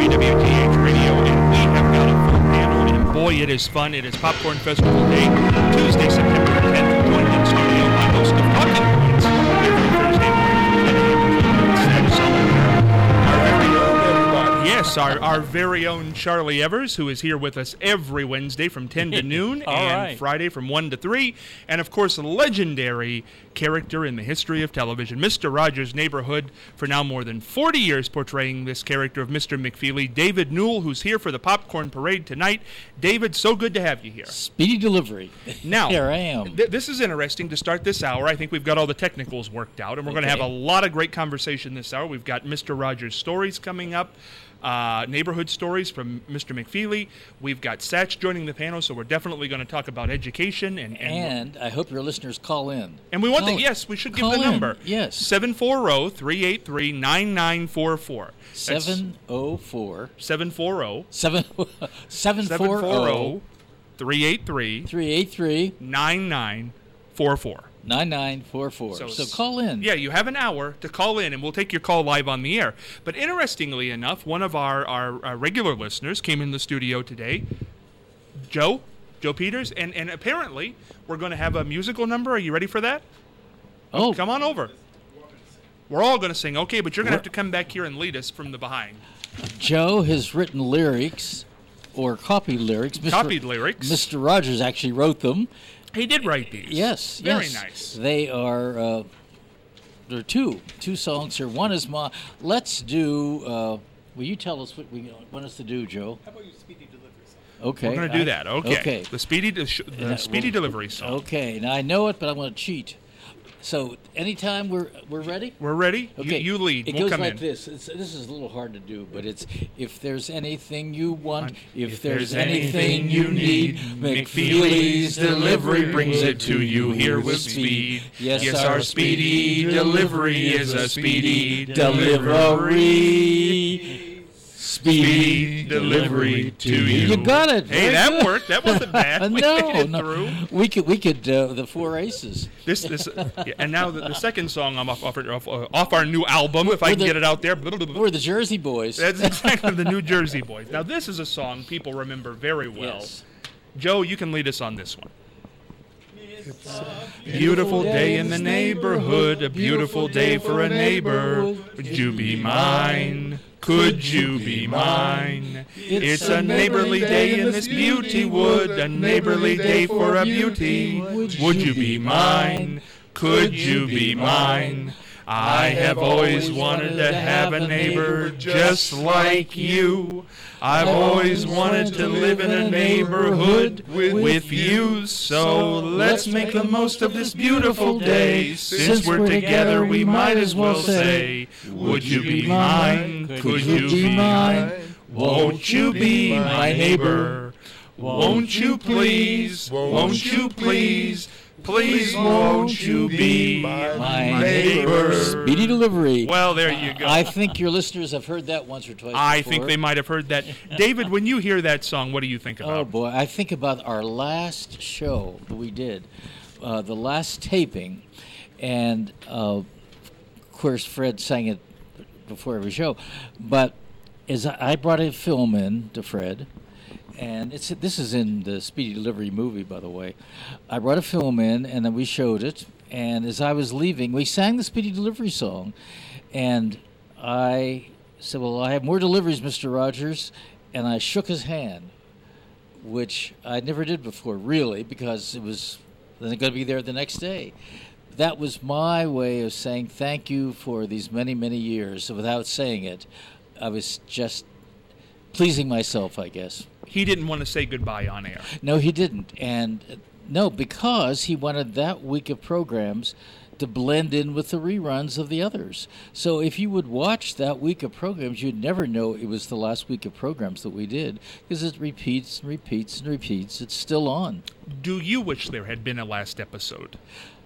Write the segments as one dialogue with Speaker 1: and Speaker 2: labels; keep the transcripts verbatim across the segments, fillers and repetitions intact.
Speaker 1: W T H Radio, and we have got a full panel, and boy, it is fun. It is Popcorn Festival Day, Tuesday, September tenth. Joined in studio by host of Talking Points every Thursday morning from ten a.m. to Sam Sullivan. Our very own, everybody. Yes, our, our very own Charlie Evers, who is here with us every Wednesday from ten to noon, and
Speaker 2: right.
Speaker 1: Friday from one to three, and of course, a legendary character in the history of television, Mister Rogers' Neighborhood, for now more than forty years portraying this character of Mister McFeely, David Newell, who's here for the Popcorn Parade tonight. David, so good to have you here.
Speaker 2: Speedy delivery.
Speaker 1: Now,
Speaker 2: here I am.
Speaker 1: Th- this is interesting to start this hour. I think we've got all the technicals worked out, and we're going to
Speaker 2: Okay.
Speaker 1: have a lot of great conversation this hour. We've got Mister Rogers' stories coming up. Uh, neighborhood stories from Mister McFeely. We've got Satch joining the panel, so we're definitely going to talk about education. And and,
Speaker 2: And I hope your listeners call in.
Speaker 1: and we want
Speaker 2: Call
Speaker 1: to,
Speaker 2: in.
Speaker 1: yes, we should give
Speaker 2: Call
Speaker 1: the
Speaker 2: in,
Speaker 1: number.
Speaker 2: yes.
Speaker 1: seven four zero, three eight three, nine nine four four.
Speaker 2: seven oh four
Speaker 1: seven four zero,
Speaker 2: seven seven
Speaker 1: seven
Speaker 2: four
Speaker 1: four
Speaker 2: zero
Speaker 1: zero, three eight three,
Speaker 2: three eight three
Speaker 1: nine nine four four.
Speaker 2: nine nine four four.
Speaker 1: So
Speaker 2: So
Speaker 1: s-
Speaker 2: call in.
Speaker 1: Yeah, you have an hour to call in, and we'll take your call live on the air. But interestingly enough, one of our, our, our regular listeners came in the studio today, Joe, Joe Peters, and, and apparently we're going to have a musical number. Are you ready for that?
Speaker 2: Oh,
Speaker 1: Come on over. We're all going to sing. Okay, but you're going to have to come back here and lead us from the behind.
Speaker 2: Joe has written lyrics or copied lyrics. Mister
Speaker 1: Copied lyrics.
Speaker 2: Mister Rogers actually wrote them.
Speaker 1: He did write these.
Speaker 2: Yes,
Speaker 1: Very
Speaker 2: yes.
Speaker 1: nice.
Speaker 2: They are. Uh, there are two two songs here. One is my. Let's do. Uh, will you tell us what we want us to do, Joe?
Speaker 3: How about your speedy delivery song?
Speaker 2: Okay.
Speaker 1: We're going to do
Speaker 2: I-
Speaker 1: that. Okay.
Speaker 2: Okay.
Speaker 1: The speedy, the, sh- the
Speaker 2: Yeah,
Speaker 1: speedy
Speaker 2: well,
Speaker 1: delivery song.
Speaker 2: Okay. Now I know it, but I'm going to cheat. So anytime we're we're ready.
Speaker 1: We're ready.
Speaker 2: Okay.
Speaker 1: You, you lead.
Speaker 2: It
Speaker 1: we'll
Speaker 2: goes
Speaker 1: come
Speaker 2: like
Speaker 1: in.
Speaker 2: this. It's, this is a little hard to do, but it's if there's anything you want, if,
Speaker 1: If
Speaker 2: there's,
Speaker 1: there's
Speaker 2: anything you need, McFeely's delivery brings it to you here with speed.
Speaker 1: Yes, our speedy delivery is a speedy
Speaker 2: delivery.
Speaker 1: Speedy delivery to you.
Speaker 2: You got it.
Speaker 1: Hey,
Speaker 2: Very
Speaker 1: that
Speaker 2: good.
Speaker 1: worked. That wasn't bad. We
Speaker 2: no,
Speaker 1: made it
Speaker 2: no.
Speaker 1: through.
Speaker 2: We could we could uh, the four aces.
Speaker 1: This, this, yeah, and now the, the second song I'm off, off, off, uh, off our new album, if I
Speaker 2: We're
Speaker 1: can
Speaker 2: the-
Speaker 1: get it out there.
Speaker 2: We're the Jersey Boys.
Speaker 1: That's exactly the New Jersey Boys. Now, this is a song people remember very well.
Speaker 2: Yes.
Speaker 1: Joe, you can lead us on this one. Beautiful day in the neighborhood, a beautiful day for a neighbor. Would you be mine? Could you be mine? It's a neighborly day in this beauty wood, a neighborly day for a beauty. Would you be mine? Could you be mine? I have always wanted to have a neighbor just like you. I've always wanted to live in a neighborhood with you. So let's make the most of this beautiful day. Since we're together, we might as well say, would you be mine? Could you be mine? Won't you be my neighbor? Won't you please? Won't you please? Please won't you be my neighbor?
Speaker 2: Speedy delivery.
Speaker 1: Well, there you go.
Speaker 2: I think your listeners have heard that once or twice
Speaker 1: I
Speaker 2: before.
Speaker 1: think they might have heard that. David, when you hear that song, what do you think
Speaker 2: Oh,
Speaker 1: about?
Speaker 2: boy. I think about our last show that we did, uh, the last taping, and, uh, of course, Fred sang it before every show. But as I, I brought a film in to Fred, and it's this is in the Speedy Delivery movie, by the way. I brought a film in, and then we showed it. And as I was leaving, we sang the Speedy Delivery song. And I said, well, I have more deliveries, Mister Rogers. And I shook his hand, which I never did before, really, because it was then going to be there the next day. That was my way of saying thank you for these many, many years. So without saying it, I was just pleasing myself, I guess.
Speaker 1: He didn't want to say goodbye on air.
Speaker 2: No, he didn't. And uh, no, because he wanted that week of programs to blend in with the reruns of the others. So if you would watch that week of programs, you'd never know it was the last week of programs that we did, because it repeats and repeats and repeats. It's still on.
Speaker 1: Do you wish there had been a last episode?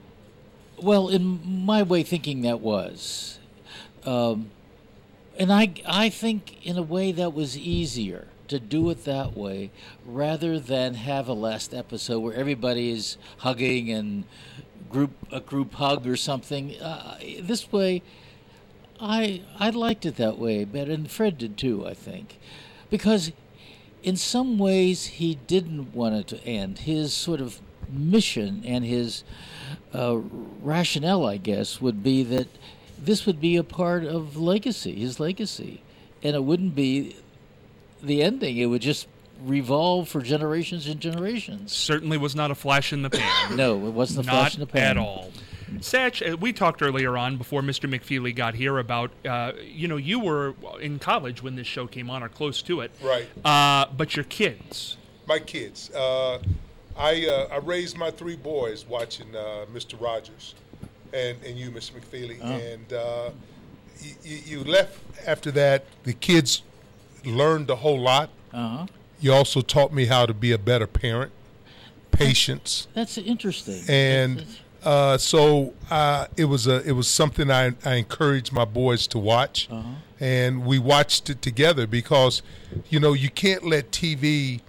Speaker 2: Well, in my way thinking, that was. Um, and I, I think in a way that was easier to do it that way rather than have a last episode where everybody is hugging and group a group hug or something. Uh, this way, I I liked it that way, but and Fred did too, I think, because in some ways he didn't want it to end. His sort of mission and his uh, rationale, I guess, would be that this would be a part of legacy, his legacy, and it wouldn't be the ending. It would just revolve for generations and generations.
Speaker 1: Certainly was not a flash in the pan.
Speaker 2: No, it wasn't a flash in the pan.
Speaker 1: Not at all. Satch, uh, we talked earlier on before Mister McFeely got here about, uh, you know, you were in college when this show came on or close to it.
Speaker 3: Right.
Speaker 1: Uh, but your kids.
Speaker 3: My kids. Uh, I uh, I raised my three boys watching uh, Mister Rogers and, and you, Mister McFeely.
Speaker 2: Oh.
Speaker 3: And uh, you, you left after that. The kids learned a whole lot.
Speaker 2: Uh-huh.
Speaker 3: You also taught me how to be a better parent, patience.
Speaker 2: That's interesting.
Speaker 3: And
Speaker 2: That's, that's,
Speaker 3: uh, so uh, it was a it was something I, I encouraged my boys to watch,
Speaker 2: uh-huh.
Speaker 3: and we watched it together because, you know, you can't let T V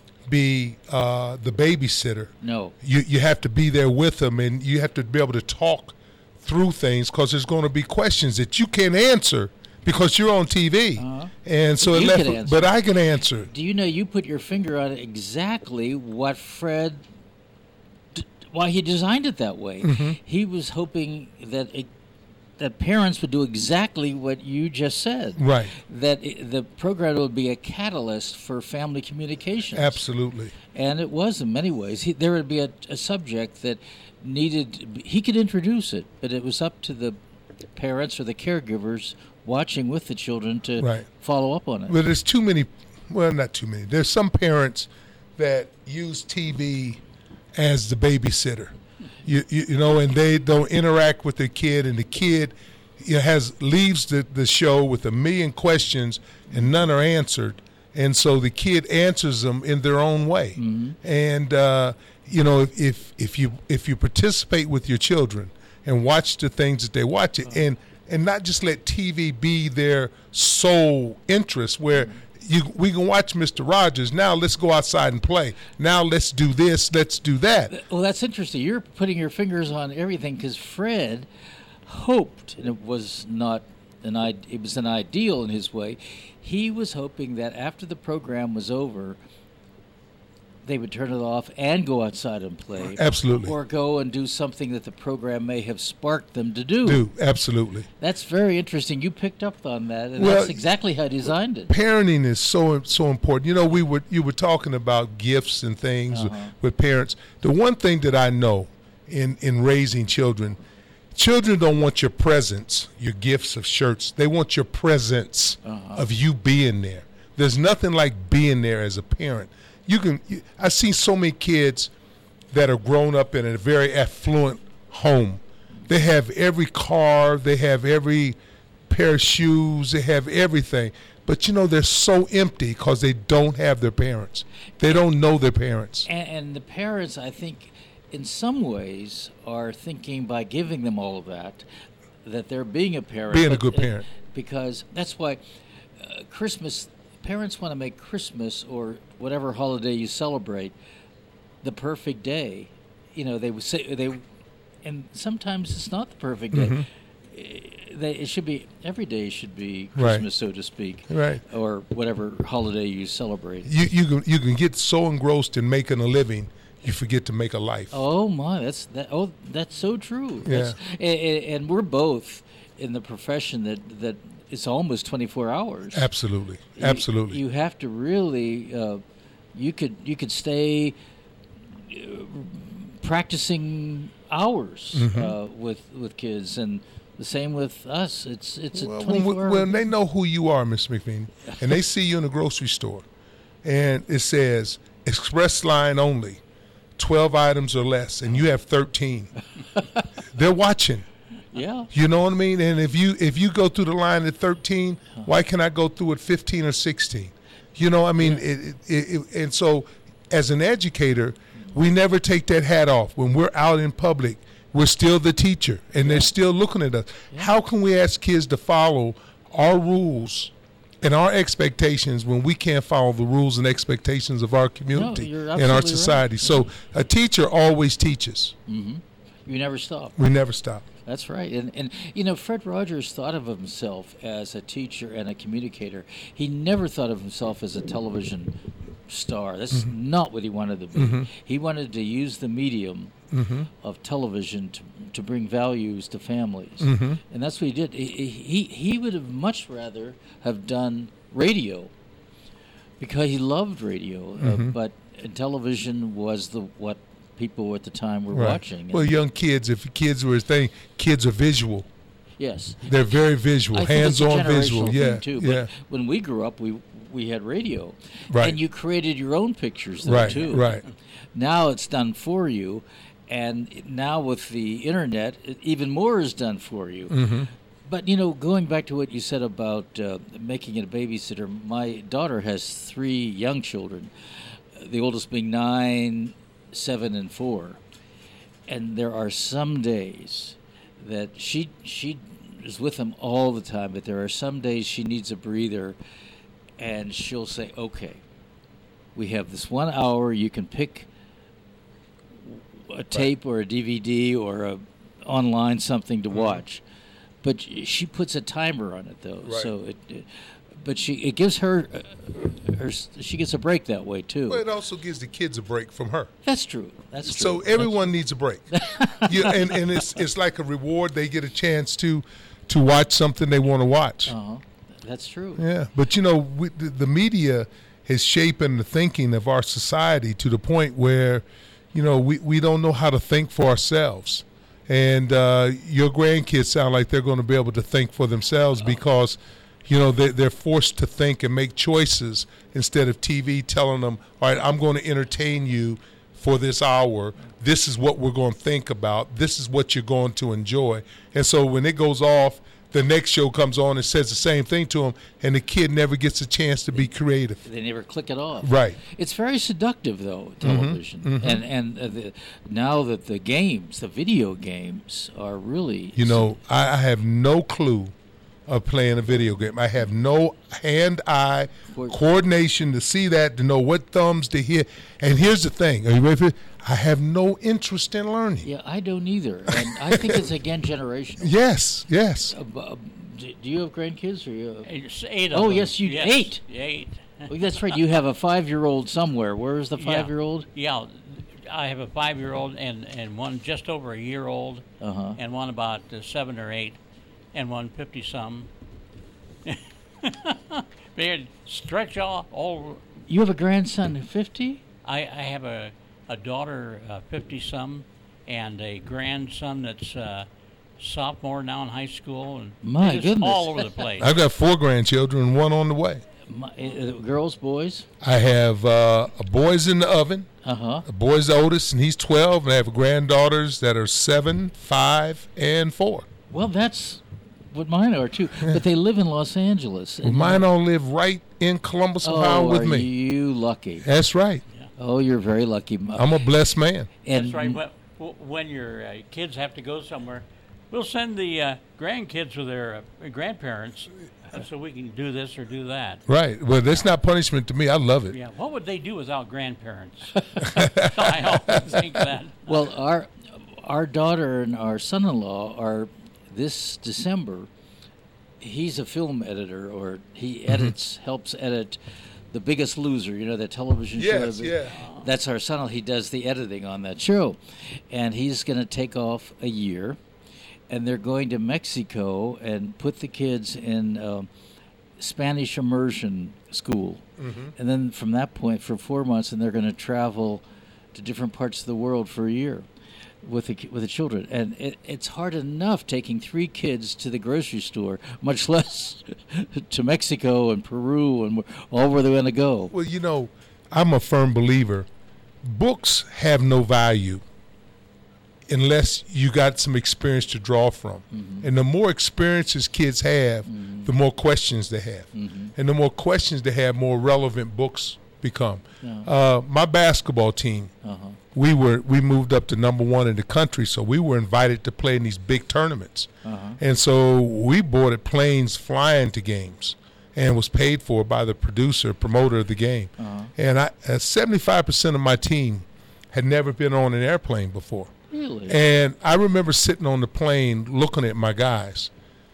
Speaker 3: be uh, the babysitter.
Speaker 2: No.
Speaker 3: You you have to be there with them, and you have to be able to talk through things because there's going to be questions that you can't answer because you're on T V.
Speaker 2: Uh-huh.
Speaker 3: And so
Speaker 2: But
Speaker 3: it
Speaker 2: you
Speaker 3: left,
Speaker 2: can answer.
Speaker 3: but I can answer.
Speaker 2: Do you know you put your finger on exactly what Fred, d- why he designed it that way?
Speaker 3: Mm-hmm.
Speaker 2: He was hoping that it, that parents would do exactly what you just said.
Speaker 3: Right.
Speaker 2: That it, the program would be a catalyst for family communications.
Speaker 3: Absolutely.
Speaker 2: And it was in many ways. He, there would be a, a subject that needed, he could introduce it, but it was up to the parents or the caregivers watching with the children to
Speaker 3: Right.
Speaker 2: follow up on it.
Speaker 3: Well, there's too many, well, not too many. There's some parents that use T V as the babysitter, you, you, you know, and they don't interact with their kid, and the kid you know, has leaves the, the show with a million questions and none are answered. And so the kid answers them in their own way.
Speaker 2: Mm-hmm.
Speaker 3: And, uh, you know, if, if you if you participate with your children and watch the things that they watch it, and and not just let T V be their sole interest where you we can watch Mister Rogers, now let's go outside and play. Now let's do this, let's do that.
Speaker 2: Well, that's interesting. You're putting your fingers on everything because Fred hoped, and it was not an I- it was an ideal in his way. He was hoping that after the program was over, they would turn it off and go outside and play.
Speaker 3: Absolutely.
Speaker 2: Or go and do something that the program may have sparked them to do.
Speaker 3: Do, absolutely.
Speaker 2: That's very interesting. You picked up on that, and
Speaker 3: Well,
Speaker 2: that's exactly how he designed it.
Speaker 3: Parenting is so so important. You know, we were you were talking about gifts and things
Speaker 2: Uh-huh.
Speaker 3: with parents. The one thing that I know in in raising children, children don't want your presents, your gifts of shirts. They want your presence
Speaker 2: Uh-huh.
Speaker 3: of you being there. There's nothing like being there as a parent. You can. You, I've seen so many kids that are grown up in a very affluent home. They have every car. They have every pair of shoes. They have everything. But, you know, they're so empty because they don't have their parents. They don't know their parents.
Speaker 2: And, and the parents, I think, in some ways, are thinking by giving them all of that, that they're being a parent.
Speaker 3: Being a
Speaker 2: but,
Speaker 3: good
Speaker 2: uh,
Speaker 3: parent.
Speaker 2: because that's why uh, Christmas, parents want to make Christmas or whatever holiday you celebrate the perfect day. You know, they would say, they, and sometimes it's not the perfect day.
Speaker 3: Mm-hmm.
Speaker 2: Uh, They, it should be, every day should be
Speaker 3: Right.
Speaker 2: Christmas, so to speak.
Speaker 3: Right.
Speaker 2: Or whatever holiday you celebrate.
Speaker 3: You you can you can get so engrossed in making a living, you forget to make a life.
Speaker 2: Oh my, that's that. Oh, that's so true.
Speaker 3: Yeah.
Speaker 2: That's, and, and we're both in the profession that that it's almost twenty-four hours.
Speaker 3: Absolutely,
Speaker 2: You-
Speaker 3: absolutely.
Speaker 2: You, have to really. Uh, you could you could stay uh, practicing hours
Speaker 3: Mm-hmm.
Speaker 2: uh, with with kids, and the same with us. It's it's a
Speaker 3: Well, when,
Speaker 2: twenty-four hour.
Speaker 3: when they know who you are, Mister McFeely, and they see you in the grocery store, and it says express line only, twelve items or less, and you have thirteen, they're watching.
Speaker 2: yeah.
Speaker 3: You know what I mean? And if you if you go through the line at thirteen, why can't I go through at fifteen or sixteen? You know, I mean, it, it, it, and so as an educator, we never take that hat off. When we're out in public, we're still the teacher, and they're still looking at us. How can we ask kids to follow our rules and our expectations when we can't follow the rules and expectations of our community
Speaker 2: you're
Speaker 3: and our
Speaker 2: absolutely right.
Speaker 3: society? So a teacher always teaches.
Speaker 2: You never stop.
Speaker 3: We never stop.
Speaker 2: That's right. And, and, you know, Fred Rogers thought of himself as a teacher and a communicator. He never thought of himself as a television star. That's mm-hmm. not what he wanted to be. Mm-hmm. He wanted to use the medium mm-hmm. of television to, to bring values to families. Mm-hmm. And that's what he did. He, he, he would have much rather have done radio because he loved radio, mm-hmm. uh, but television was the what people at the time were
Speaker 3: right.
Speaker 2: watching.
Speaker 3: Well, young kids, if kids were a thing, kids are visual.
Speaker 2: Yes.
Speaker 3: They're very visual,
Speaker 2: I
Speaker 3: hands-on visual.
Speaker 2: Thing
Speaker 3: Yeah,
Speaker 2: too.
Speaker 3: yeah.
Speaker 2: But when we grew up, we we had radio.
Speaker 3: Right.
Speaker 2: And you created your own pictures there,
Speaker 3: right,
Speaker 2: too.
Speaker 3: Right,
Speaker 2: Now it's done for you, and now with the Internet, even more is done for you. Mm-hmm. But, you know, going back to what you said about uh, making it a babysitter, my daughter has three young children, the oldest being nine, seven, and four. And there are some days that she she is with them all the time, but there are some days she needs a breather, and she'll say, okay, we have this one hour, you can pick a tape or a D V D or a online something to watch. But she puts a timer on it, though,
Speaker 3: right.
Speaker 2: so it, it but she it gives her, uh, her she gets a break that way too.
Speaker 3: Well, it also gives the kids a break from her.
Speaker 2: That's true. That's true.
Speaker 3: So everyone needs a break. yeah, and, and it's it's like a reward. They get a chance to to watch something they want to watch.
Speaker 2: Uh-huh. That's true.
Speaker 3: Yeah, but you know, we, the, the media has shaped the thinking of our society to the point where, you know, we, we don't know how to think for ourselves. And uh, your grandkids sound like they're going to be able to think for themselves because, you know, they, they're forced to think and make choices instead of T V telling them, all right, I'm going to entertain you for this hour. This is what we're going to think about. This is what you're going to enjoy. And so when it goes off, the next show comes on and says the same thing to them, and the kid never gets a chance to be creative.
Speaker 2: They never click it off.
Speaker 3: Right.
Speaker 2: It's very seductive, though, television. Mm-hmm, mm-hmm. And and uh, the, now that the games, the video games, are really...
Speaker 3: You know, I, I have no clue of playing a video game. I have no hand-eye Co- coordination to see that, to know what thumbs to hit. And here's the thing. Are you ready for it? I have no interest in learning.
Speaker 2: Yeah, I don't either. And I think it's, again, generational.
Speaker 3: Yes, yes.
Speaker 2: Uh, uh, do you have grandkids? Or you?
Speaker 4: It's eight of
Speaker 2: oh,
Speaker 4: them.
Speaker 2: yes, you
Speaker 4: yes,
Speaker 2: eight.
Speaker 4: Eight.
Speaker 2: Oh, that's right. You have a five-year-old somewhere. Where is the five-year-old?
Speaker 4: Yeah, yeah, I have a five-year-old and, and one just over a year old,
Speaker 2: uh-huh.
Speaker 4: and one about uh, seven or eight, and one fifty-some. They stretch all, all.
Speaker 2: You have a grandson fifty?
Speaker 4: I, I have a, a daughter uh, fifty-some, and a grandson that's uh, sophomore now in high school, and
Speaker 2: my
Speaker 4: just
Speaker 2: goodness,
Speaker 4: all over the place.
Speaker 3: I've got four grandchildren and one on the way.
Speaker 2: My, uh, girls, boys?
Speaker 3: I have uh, a boy's in the oven.
Speaker 2: Uh-huh.
Speaker 3: The boy's the oldest, and he's twelve, and I have granddaughters that are seven, five, and four.
Speaker 2: Well, that's what mine are, too. But they live in Los Angeles.
Speaker 3: Well, mine don't live right in Columbus, Ohio
Speaker 2: oh,
Speaker 3: with
Speaker 2: are
Speaker 3: me.
Speaker 2: you lucky?
Speaker 3: That's right.
Speaker 4: Yeah.
Speaker 2: Oh, you're very lucky.
Speaker 3: I'm a blessed man.
Speaker 2: And
Speaker 4: That's right. When, when your uh, kids have to go somewhere, we'll send the uh, grandkids with their uh, grandparents uh, so we can do this or do that.
Speaker 3: Right. Well, that's not punishment to me. I love it.
Speaker 4: Yeah. What would they do without grandparents? I always think that.
Speaker 2: Well, our our daughter and our son-in-law are this December. He's a film editor, or he edits, mm-hmm. helps edit The Biggest Loser. You know that television
Speaker 3: yes,
Speaker 2: show.
Speaker 3: Yes,
Speaker 2: yeah.
Speaker 3: yeah.
Speaker 2: That's our son. He does the editing on that show, and he's going to take off a year, and they're going to Mexico and put the kids in uh, Spanish immersion school, mm-hmm. and then from that point for four months, and they're going to travel to different parts of the world for a year with the with the children. And it, it's hard enough taking three kids to the grocery store, much less to Mexico and Peru and all where they're going to go.
Speaker 3: Well, you know, I'm a firm believer. Books have no value unless you got some experience to draw from. Mm-hmm. And the more experiences kids have, mm-hmm. the more questions they have. Mm-hmm. And the more questions they have, more relevant books become. Yeah. Uh, my basketball team, uh-huh. we were we moved up to number one in the country, so we were invited to play in these big tournaments. Uh-huh. And so we boarded planes flying to games and was paid for by the producer, promoter of the game. Uh-huh. And I, uh, seventy-five percent of my team had never been on an airplane before.
Speaker 2: Really?
Speaker 3: And I remember sitting on the plane looking at my guys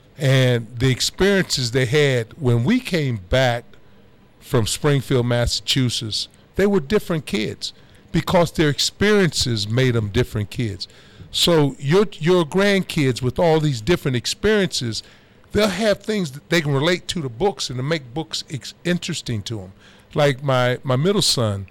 Speaker 3: and the experiences they had when we came back from Springfield, Massachusetts. They were different kids because their experiences made them different kids. So your your grandkids with all these different experiences, they'll have things that they can relate to the books and to make books ex- interesting to them. Like my, my middle son,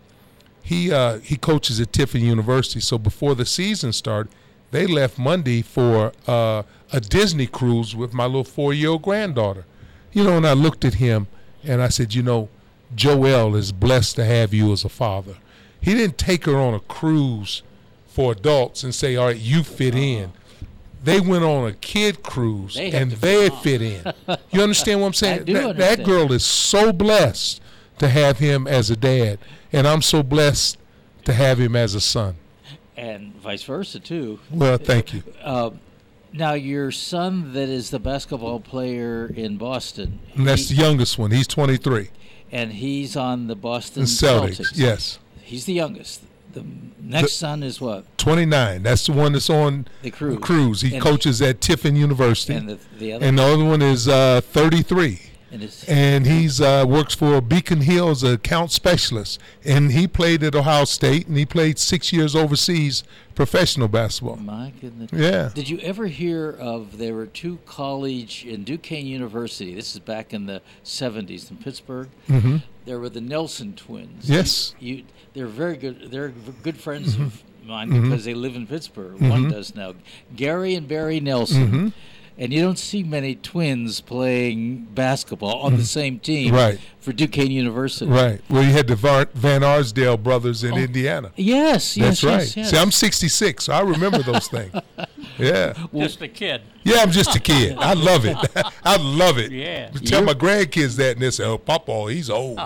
Speaker 3: he uh, he coaches at Tiffin University. So before the season started, they left Monday for uh, a Disney cruise with my little four-year-old granddaughter. You know, and I looked at him and I said, you know, Joel is blessed to have you as a father. He didn't take her on a cruise for adults and say, all right, you fit in. They went on a kid cruise
Speaker 2: They had
Speaker 3: and
Speaker 2: to
Speaker 3: they
Speaker 2: fit
Speaker 3: fit in. You understand what I'm saying?
Speaker 2: I do
Speaker 3: that, that
Speaker 2: understand.
Speaker 3: girl is so blessed to have him as a dad, and I'm so blessed to have him as a son.
Speaker 2: And vice versa, too.
Speaker 3: Well, thank you.
Speaker 2: Uh, now, your son that is the basketball player in Boston,
Speaker 3: And that's
Speaker 2: he-
Speaker 3: the youngest one. He's twenty-three.
Speaker 2: and he's on the Boston
Speaker 3: And Celtics,
Speaker 2: Celtics.
Speaker 3: yes.
Speaker 2: He's the youngest. The next son is what?
Speaker 3: twenty-nine. That's the one that's on
Speaker 2: The cruise.
Speaker 3: cruise. He
Speaker 2: And-
Speaker 3: coaches at Tiffin University.
Speaker 2: And the, the other?
Speaker 3: And the other one is uh, thirty-three.
Speaker 2: and it's,
Speaker 3: And he's uh, works for Beacon Hill as an account specialist. And he played at Ohio State, and he played six years overseas professional basketball.
Speaker 2: my goodness.
Speaker 3: Yeah.
Speaker 2: Did you ever hear of, there were two college in Duquesne University, this is back in the seventies in Pittsburgh.
Speaker 3: Mm-hmm.
Speaker 2: There were the Nelson twins.
Speaker 3: Yes.
Speaker 2: You, you, they're very good, they're v- good friends
Speaker 3: Mm-hmm.
Speaker 2: of mine because they live in Pittsburgh. One does now. Gary and Barry Nelson.
Speaker 3: Mm-hmm.
Speaker 2: And you don't see many twins playing basketball on the same team
Speaker 3: Right.
Speaker 2: for Duquesne University.
Speaker 3: Right. Well, you had the Var- Van Arsdale brothers in
Speaker 2: Oh,
Speaker 3: Indiana.
Speaker 2: Yes, yes,
Speaker 3: That's right.
Speaker 2: yes, yes.
Speaker 3: See, I'm sixty-six, so I remember those things. Yeah.
Speaker 4: Just a kid.
Speaker 3: Yeah, I'm just a kid. I love it. I love it.
Speaker 4: Yeah.
Speaker 3: Tell
Speaker 2: You're-
Speaker 3: my grandkids that, and they say, "Oh, Papa, he's old."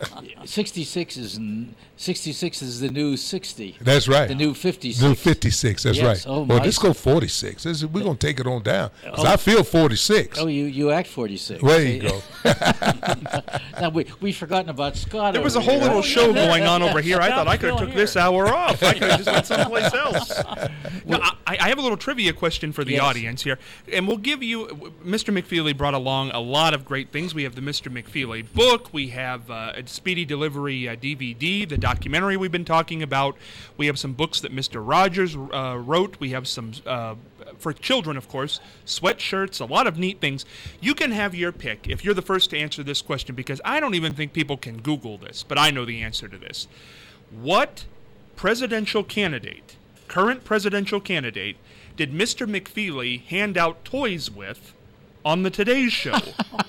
Speaker 2: sixty-six is n- sixty-six is the new sixty.
Speaker 3: That's right.
Speaker 2: The new fifty-six.
Speaker 3: New fifty-six. That's
Speaker 2: Yes.
Speaker 3: right.
Speaker 2: Oh,
Speaker 3: well,
Speaker 2: my-
Speaker 3: let's go forty-six. This is- We're gonna take it on down. 'Cause
Speaker 2: Oh.
Speaker 3: I feel forty-six.
Speaker 2: Oh, you, you act forty-six.
Speaker 3: There you go.
Speaker 2: Now we we've forgotten about Scott.
Speaker 1: There was a
Speaker 2: over
Speaker 1: whole
Speaker 2: here.
Speaker 1: little show going on over here. I thought I could have
Speaker 4: Still
Speaker 1: took
Speaker 4: here.
Speaker 1: this hour off. I could have just went someplace else. Now, I, I have a little trivia question for the
Speaker 2: Yes.
Speaker 1: audience here, and we'll give you. Mister McFeely brought along a lot of great things. We have the Mister McFeely book. We have uh, a Speedy Delivery uh, D V D, the documentary we've been talking about. We have some books that Mister Rogers uh, wrote. We have some. Uh, for children, of course, sweatshirts, a lot of neat things. You can have your pick if you're the first to answer this question, because I don't even think people can Google this, but I know the answer to this. What presidential candidate, current presidential candidate, did Mister McFeely hand out toys with on the Today Show?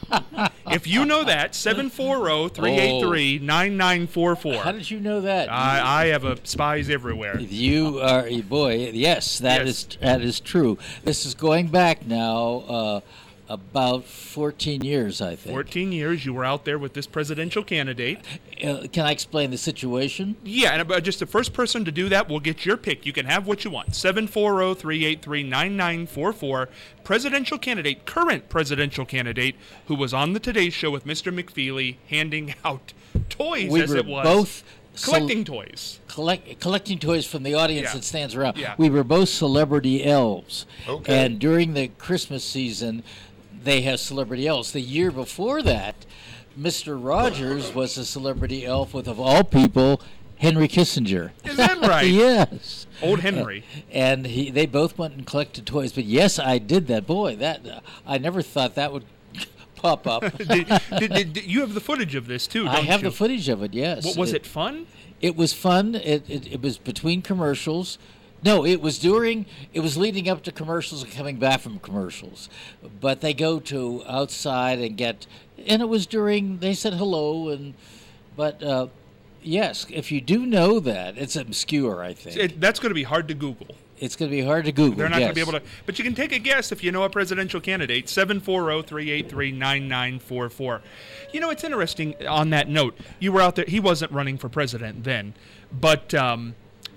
Speaker 1: If you know that, seven four zero, three eight three, nine nine four four.
Speaker 2: How did you know that?
Speaker 1: I, I have a spies everywhere.
Speaker 2: You are a boy. Yes, that
Speaker 1: Yes.
Speaker 2: is that is true. This is going back now uh, about fourteen years, I think.
Speaker 1: fourteen years you were out there with this presidential candidate.
Speaker 2: Uh, can I explain the situation?
Speaker 1: Yeah, and uh, just the first person to do that will get your pick. You can have what you want. seven four zero, three eight three, nine nine four four. Presidential candidate, current presidential candidate, who was on the Today Show with Mister McFeely handing out toys,
Speaker 2: We
Speaker 1: as
Speaker 2: were
Speaker 1: it was.
Speaker 2: both
Speaker 1: collecting toys.
Speaker 2: Collect, collecting toys from the audience
Speaker 1: Yeah.
Speaker 2: that stands around.
Speaker 1: Yeah.
Speaker 2: We were both celebrity elves.
Speaker 3: Okay.
Speaker 2: And during the Christmas season, they have celebrity elves. The year before that, Mister Rogers was a celebrity elf with, of all people, Henry Kissinger.
Speaker 1: Is that right?
Speaker 2: Yes.
Speaker 1: Old Henry.
Speaker 2: And he, they both went and collected toys. But yes, I did that. Boy, that uh, I never thought that would pop up.
Speaker 1: did, did, did, did- you have the footage of this too, don't
Speaker 2: I have
Speaker 1: you?
Speaker 2: the footage of it. Yes.
Speaker 1: What, was it fun?
Speaker 2: It was fun. It, it it was between commercials. No, it was during. It was leading up to commercials and coming back from commercials. But they go to outside and get, and it was during. They said hello and, but uh, yes, if you do know that, it's obscure. I think
Speaker 1: It, that's going to be hard to Google.
Speaker 2: it's going to be hard to Google.
Speaker 1: They're not
Speaker 2: yes.
Speaker 1: going to be able to. But you can take a guess if you know a presidential candidate. seven four zero, three eight three, nine nine four four. You know, it's interesting on that note. You were out there. He wasn't running for president then. But um,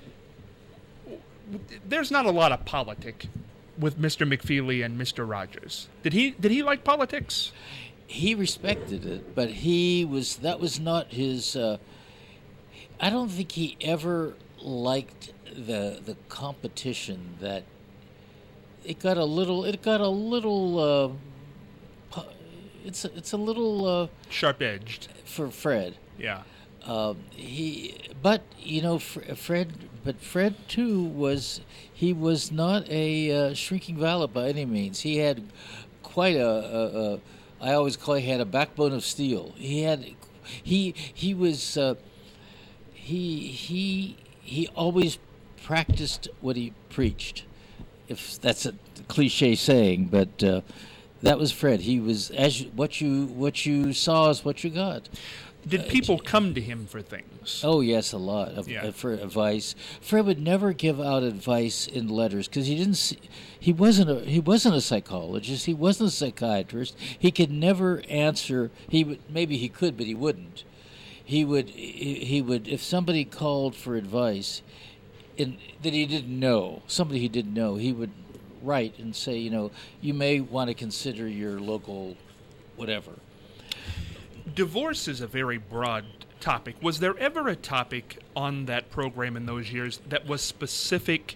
Speaker 1: there's not a lot of politic with Mister McFeely and Mister Rogers. Did he, did he like politics?
Speaker 2: He respected it, but he was that was not his. Uh, I don't think he ever liked the the competition that it got a little it got a little uh, pu- it's a, it's a little uh,
Speaker 1: Sharp-edged.
Speaker 2: for Fred.
Speaker 1: Yeah.
Speaker 2: Um, he, but you know, Fr- Fred. But Fred too was he was not a uh, shrinking violet by any means. He had quite a, a, a. I always call he had a backbone of steel. He had, he he was, uh, he he he always practiced what he preached. If that's a cliche saying, but uh, that was Fred. He was as you, what you what you saw is what you got.
Speaker 1: Did people come to him for things?
Speaker 2: Oh yes, a lot of,
Speaker 1: Yeah.
Speaker 2: uh, for advice. Fred would never give out advice in letters because he didn't. See, he wasn't a he wasn't a psychologist. He wasn't a psychiatrist. He could never answer. He would maybe he could, but he wouldn't. He would he, he would if somebody called for advice, in that he didn't know somebody he didn't know. He would write and say, you know, you may want to consider your local, whatever.
Speaker 1: Divorce is a very broad topic. Was there ever a topic on that program in those years that was specific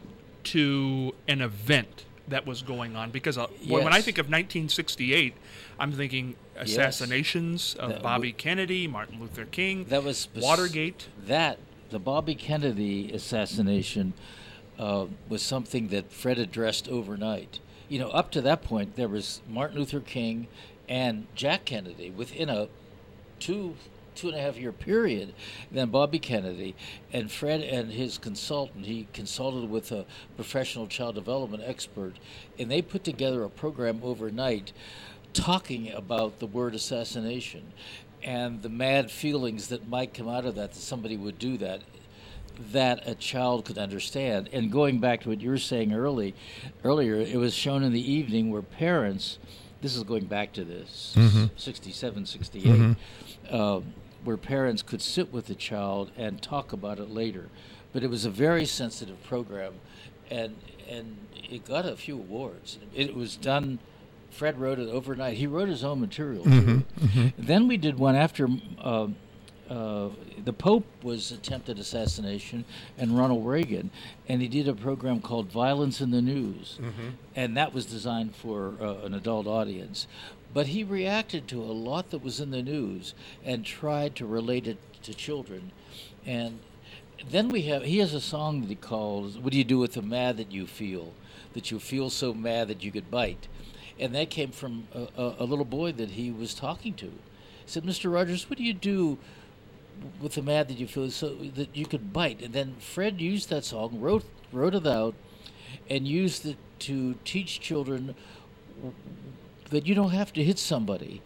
Speaker 1: to an event that was going on? Because uh, when, when I
Speaker 2: Yes.
Speaker 1: think of nineteen sixty-eight, I'm thinking assassinations of
Speaker 2: That
Speaker 1: Bobby
Speaker 2: w-
Speaker 1: Kennedy, Martin Luther King,
Speaker 2: That was spec-
Speaker 1: Watergate.
Speaker 2: That the Bobby Kennedy assassination uh, was something that Fred addressed overnight. You know, up to that point, there was Martin Luther King and Jack Kennedy within a two two and a half year period. Then Bobby Kennedy and Fred and his consultant. He consulted with a professional child development expert, and they put together a program overnight talking about the word assassination and the mad feelings that might come out of that, that somebody would do that, that a child could understand. And going back to what you were saying early, earlier, it was shown in the evening where parents, this is going back to this,
Speaker 3: Mhm.
Speaker 2: sixty-seven, sixty-eight, uh, where parents could sit with the child and talk about it later. But it was a very sensitive program, and and it got a few awards. It was done. Fred wrote it overnight. He wrote his own material too. Then we did one after uh, uh, the Pope was attempted assassination and Ronald Reagan, and he did a program called Violence in the News, and that was designed for uh, an adult audience. But he reacted to a lot that was in the news and tried to relate it to children. And then we have, he has a song that he calls, "What do you do with the mad that you feel? That you feel so mad that you could bite." And that came from a, a, a little boy that he was talking to. He said, "Mister Rogers, what do you do with the mad that you feel so that you could bite?" And then Fred used that song, wrote wrote it out, and used it to teach children that you don't have to hit somebody.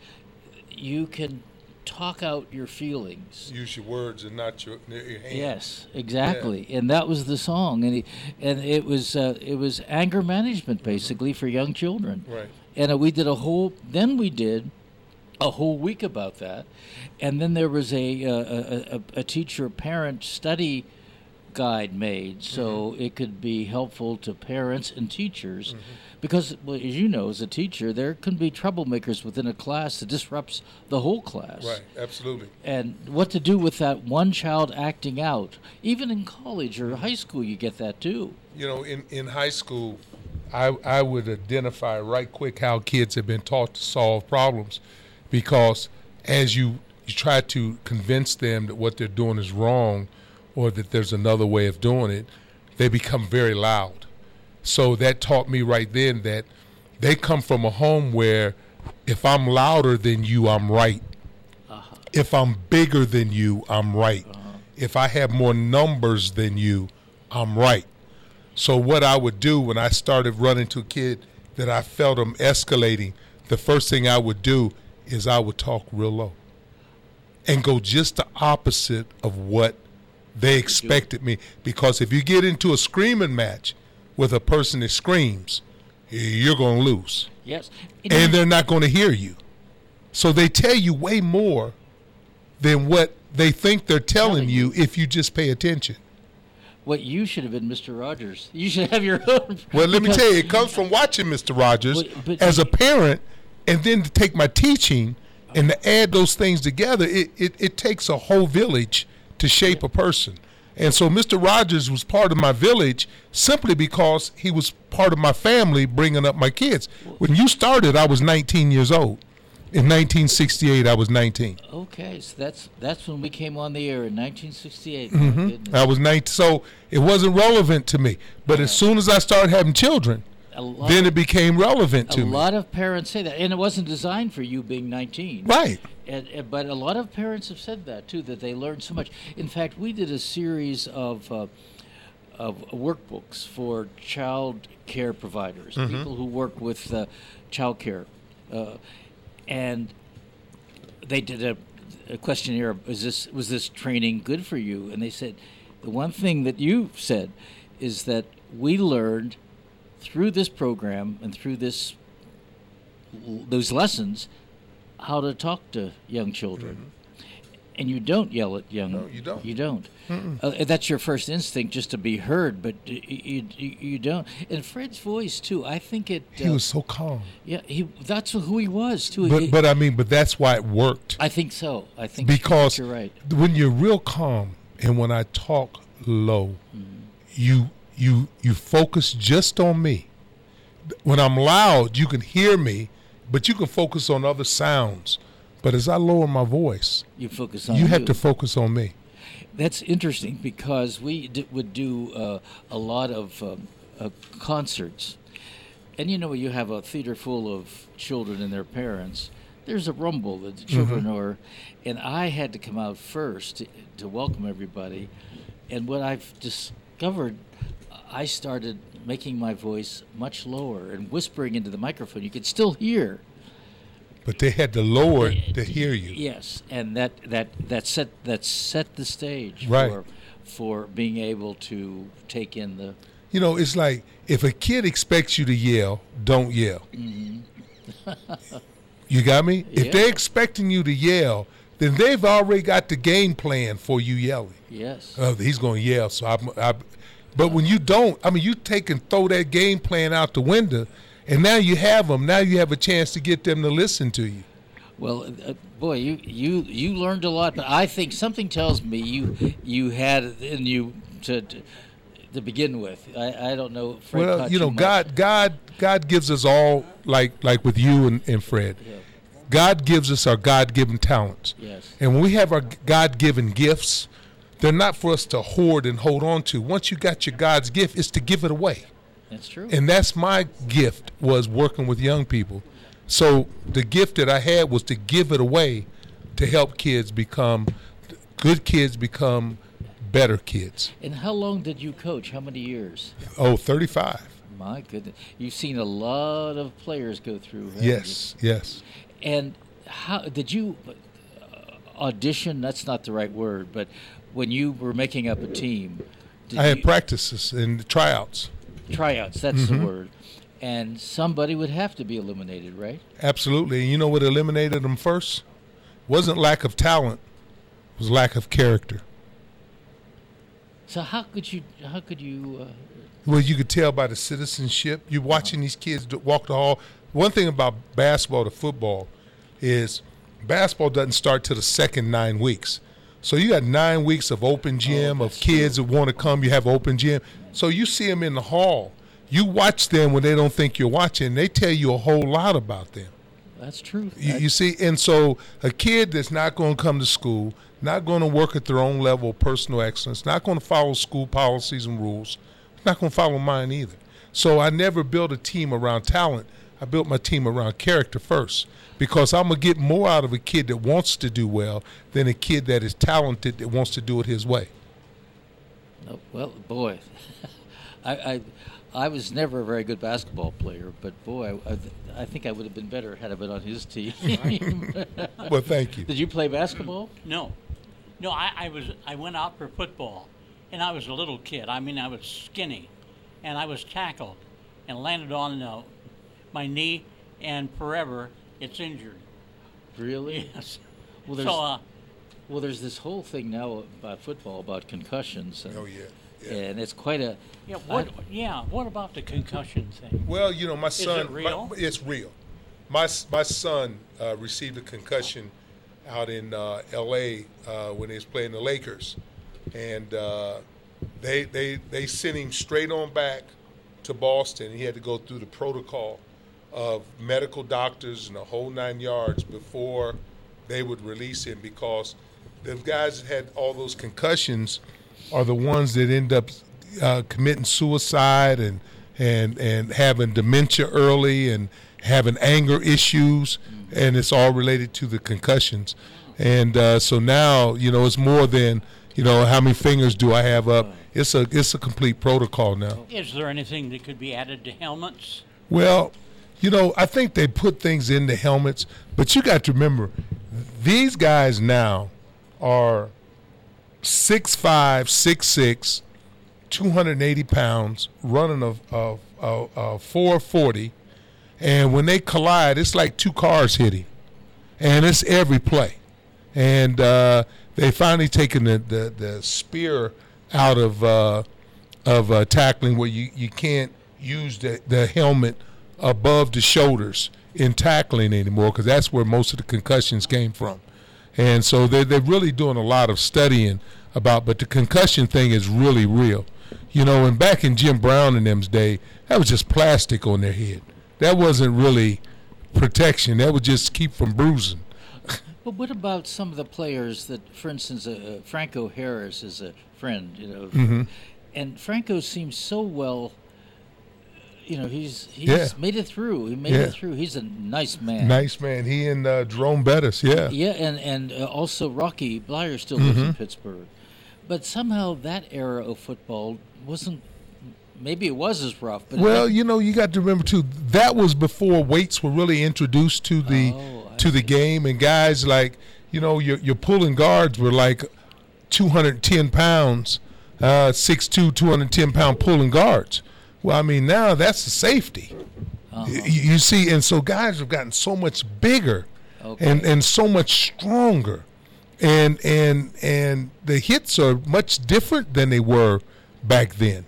Speaker 2: You can talk out your feelings.
Speaker 3: Use your words and not your, your hands.
Speaker 2: Yes, exactly, and that was the song, and he, and it was uh, it was anger management basically for young children.
Speaker 3: Right.
Speaker 2: And uh, we did a whole. Then we did a whole week about that, and then there was a uh, a, a, a teacher parent study guide made so
Speaker 3: Mm-hmm.
Speaker 2: it could be helpful to parents and teachers.
Speaker 3: Mm-hmm.
Speaker 2: Because, well, as you know, as a teacher, there can be troublemakers within a class that disrupts the whole class.
Speaker 3: Right, absolutely.
Speaker 2: And what to do with that one child acting out. Even in college or high school, you get that too.
Speaker 3: You know, in, in high school, I, I would identify right quick how kids have been taught to solve problems, because as you, you try to convince them that what they're doing is wrong or that there's another way of doing it, they become very loud. So that taught me right then that they come from a home where if I'm louder than you, I'm right.
Speaker 2: Uh-huh.
Speaker 3: If I'm bigger than you, I'm right.
Speaker 2: Uh-huh.
Speaker 3: If I have more numbers than you, I'm right. So what I would do when I started running to a kid that I felt them escalating, the first thing I would do is I would talk real low and go just the opposite of what they expected me. Because if you get into a screaming match with a person that screams, you're going to lose.
Speaker 2: Yes.
Speaker 3: And they're not going to hear you. So they tell you way more than what they think they're telling
Speaker 2: Telling
Speaker 3: you if you just pay attention.
Speaker 2: What you should have been, Mister Rogers. You should have your own.
Speaker 3: Well, let me
Speaker 2: because-
Speaker 3: tell you, it comes from watching Mister Rogers
Speaker 2: But- but-
Speaker 3: as a parent, and then to take my teaching and to add those things together. It, it, it takes a whole village to shape a person. And so Mister Rogers was part of my village simply because he was part of my family bringing up my kids. When you started, I was nineteen years old. In nineteen sixty-eight, I was nineteen.
Speaker 2: Okay, so that's that's when we came on the air in nineteen sixty-eight.
Speaker 3: Mm-hmm. I was nineteen, so it wasn't relevant to me. But as soon as I started having children, then it became relevant to
Speaker 2: a
Speaker 3: me.
Speaker 2: A lot of parents say that, and it wasn't designed for you being nineteen.
Speaker 3: Right.
Speaker 2: And, and, but a lot of parents have said that too, that they learned so much. In fact, we did a series of uh, of workbooks for child care providers,
Speaker 3: Mm-hmm.
Speaker 2: people who work with uh, child care. Uh, and they did a, a questionnaire. Was this was this training good for you? And they said the one thing that you said is that we learned through this program and through this those lessons how to talk to young children. Mm-hmm. And you don't yell at young.
Speaker 3: No, you don't.
Speaker 2: You don't. Uh, that's your first instinct, just to be heard, but you, you you don't. And Fred's voice too. I think it.
Speaker 3: He
Speaker 2: uh,
Speaker 3: was so calm.
Speaker 2: Yeah, he. That's who he was too.
Speaker 3: But
Speaker 2: He-
Speaker 3: but I mean, but that's why it worked.
Speaker 2: I think so. I think
Speaker 3: Because
Speaker 2: you're right.
Speaker 3: when you're real calm and when I talk low,
Speaker 2: Mm-hmm.
Speaker 3: you you you focus just on me. When I'm loud, you can hear me, but you can focus on other sounds. But as I lower my voice,
Speaker 2: You focus on
Speaker 3: you
Speaker 2: you.
Speaker 3: have to focus on me.
Speaker 2: That's interesting because we d- would do uh, a lot of um, uh, concerts, and you know, you have a theater full of children and their parents. There's a rumble that the children
Speaker 3: Mm-hmm.
Speaker 2: are, and I had to come out first to, to welcome everybody. And what I've discovered, I started making my voice much lower and whispering into the microphone. You could still hear.
Speaker 3: But they had to lower it to hear you.
Speaker 2: Yes, and that that that set that set the stage
Speaker 3: Right.
Speaker 2: for for being able to take in the.
Speaker 3: You know, it's like if a kid expects you to yell, don't yell. You got me? If
Speaker 2: Yeah.
Speaker 3: they're expecting you to yell, then they've already got the game plan for you yelling.
Speaker 2: Yes.
Speaker 3: Oh, he's going to yell. So I'm, I, but when you don't, I mean, you take and throw that game plan out the window, and now you have them. Now you have a chance to get them to listen to you.
Speaker 2: Well, uh, boy, you, you you learned a lot, but I think something tells me you you had it in you to to, to begin with. I, I don't know. if Fred
Speaker 3: Well,
Speaker 2: taught
Speaker 3: you know,
Speaker 2: much.
Speaker 3: God, God, God gives us all like like with you and, and Fred.
Speaker 2: Yeah.
Speaker 3: God gives us our God-given talents.
Speaker 2: Yes.
Speaker 3: And when we have our God-given gifts, they're not for us to hoard and hold on to. Once you got your God's gift, it's to give it away.
Speaker 2: That's true.
Speaker 3: And that's my gift, was working with young people. So the gift that I had was to give it away to help kids become, good kids become better kids.
Speaker 2: And how long did you coach? How many years?
Speaker 3: Oh, thirty-five.
Speaker 2: My goodness, you've seen a lot of players go through. haven't
Speaker 3: Yes, yes.
Speaker 2: you? And how did you uh, audition? That's not the right word, but when you were making up a team, did
Speaker 3: I had
Speaker 2: you,
Speaker 3: practices and tryouts.
Speaker 2: tryouts. That's
Speaker 3: Mm-hmm.
Speaker 2: the word. And somebody would have to be eliminated, right?
Speaker 3: Absolutely. And you know what eliminated them first? Wasn't lack of talent, it was lack of character.
Speaker 2: So how could you? How could you? Uh,
Speaker 3: Well, you could tell by the citizenship. You're watching these kids do- walk the hall. One thing about basketball to football is basketball doesn't start till the second nine weeks. So you got nine weeks of open gym, of
Speaker 2: that's
Speaker 3: kids that want to come. You have open gym. So you see them in the hall. You watch them when they don't think you're watching. They tell you a whole lot about them.
Speaker 2: that's true.
Speaker 3: You, you see, and so a kid that's not going to come to school, not going to work at their own level of personal excellence, not going to follow school policies and rules, not going to follow mine either. So I never built a team around talent. I built my team around character first, because I'm going to get more out of a kid that wants to do well than a kid that is talented that wants to do it his way.
Speaker 2: Oh, well, boy, I, I I was never a very good basketball player, but boy, I, I think I would have been better had I been on his team.
Speaker 3: Well, thank you.
Speaker 2: Did you play basketball?
Speaker 4: No, no. I, I was. I went out for football, and I was a little kid. I mean, I was skinny, and I was tackled, and landed on uh, my knee, and forever it's injured.
Speaker 2: Really?
Speaker 4: Yes.
Speaker 2: Well, there's
Speaker 4: So, uh,
Speaker 2: well, there's this whole thing now about football about concussions. And,
Speaker 3: Oh, yeah. yeah.
Speaker 2: And it's quite a.
Speaker 4: yeah. What?
Speaker 2: I-
Speaker 4: yeah. What about the concussion thing?
Speaker 3: Well, you know, my son.
Speaker 4: it real?
Speaker 3: My, it's real. My my son uh, received a concussion out in uh, L A uh, when he was playing the Lakers, and uh, they they they sent him straight on back to Boston. He had to go through the protocol of medical doctors and the whole nine yards before they would release him, because the guys that had all those concussions are the ones that end up uh, committing suicide and and and having dementia early and having anger issues, and it's all related to the concussions. And uh, so now, you know, it's more than, you know, how many fingers do I have up? It's a it's a complete protocol now.
Speaker 4: Is there anything that could be added to helmets?
Speaker 3: Well, you know, I think they put things in the helmets, but you got to remember, these guys now are six five, six six, two hundred eighty pounds, running a, a, a, a four forty, and when they collide, it's like two cars hitting, and it's every play. And uh, they finally taken the, the, the spear out of uh, of uh, tackling, where you, you can't use the, the helmet above the shoulders in tackling anymore, because that's where most of the concussions came from. And so they're, they're really doing a lot of studying about, but the concussion thing is really real. You know, and back in Jim Brown and them's day, that was just plastic on their head. That wasn't really protection. That would just keep from bruising.
Speaker 2: But what about some of the players that, for instance, uh, Franco Harris is a friend, you know,
Speaker 3: Mm-hmm.
Speaker 2: and Franco seems so well. You know, he's he's
Speaker 3: Yeah.
Speaker 2: made it through. He made
Speaker 3: Yeah.
Speaker 2: it through. He's a nice man.
Speaker 3: Nice man. He and uh, Jerome Bettis, yeah.
Speaker 2: Yeah, and and uh, also Rocky Blyer still lives
Speaker 3: Mm-hmm.
Speaker 2: in Pittsburgh, but somehow that era of football wasn't. Maybe it was as rough, but
Speaker 3: Well, you know, you got to remember too. That was before weights were really introduced to the
Speaker 2: Oh, I
Speaker 3: to the
Speaker 2: see.
Speaker 3: game, and guys like, you know, your your pulling guards were like two hundred ten pounds, uh, six two, two hundred ten pound pulling guards. Well, I mean, now that's the safety.
Speaker 2: Uh-huh.
Speaker 3: Y- You see, and so guys have gotten so much bigger,
Speaker 2: Okay.
Speaker 3: and and so much stronger, and and and the hits are much different than they were back then.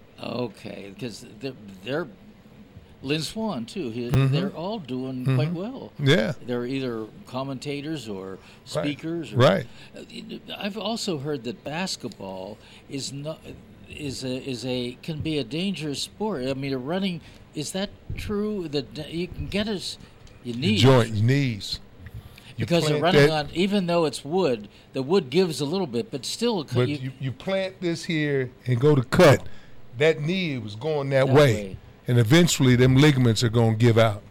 Speaker 2: Okay, because they're, they're Lynn Swan too. He,
Speaker 3: Mm-hmm.
Speaker 2: They're all doing quite well.
Speaker 3: Yeah.
Speaker 2: They're either commentators or speakers. Or,
Speaker 3: Right.
Speaker 2: Uh, I've also heard that basketball is not is a is a can be a dangerous sport. I mean, running, is that true? That you can get us your
Speaker 3: Your
Speaker 2: knees
Speaker 3: joint, your knees. You
Speaker 2: because they're
Speaker 3: plant
Speaker 2: running
Speaker 3: that-
Speaker 2: on. Even though it's wood, the wood gives a little bit, but still,
Speaker 3: But
Speaker 2: you,
Speaker 3: you, you plant this here and go to cut. That knee was going that,
Speaker 2: That
Speaker 3: way.
Speaker 2: way.
Speaker 3: And eventually them ligaments are going to give out.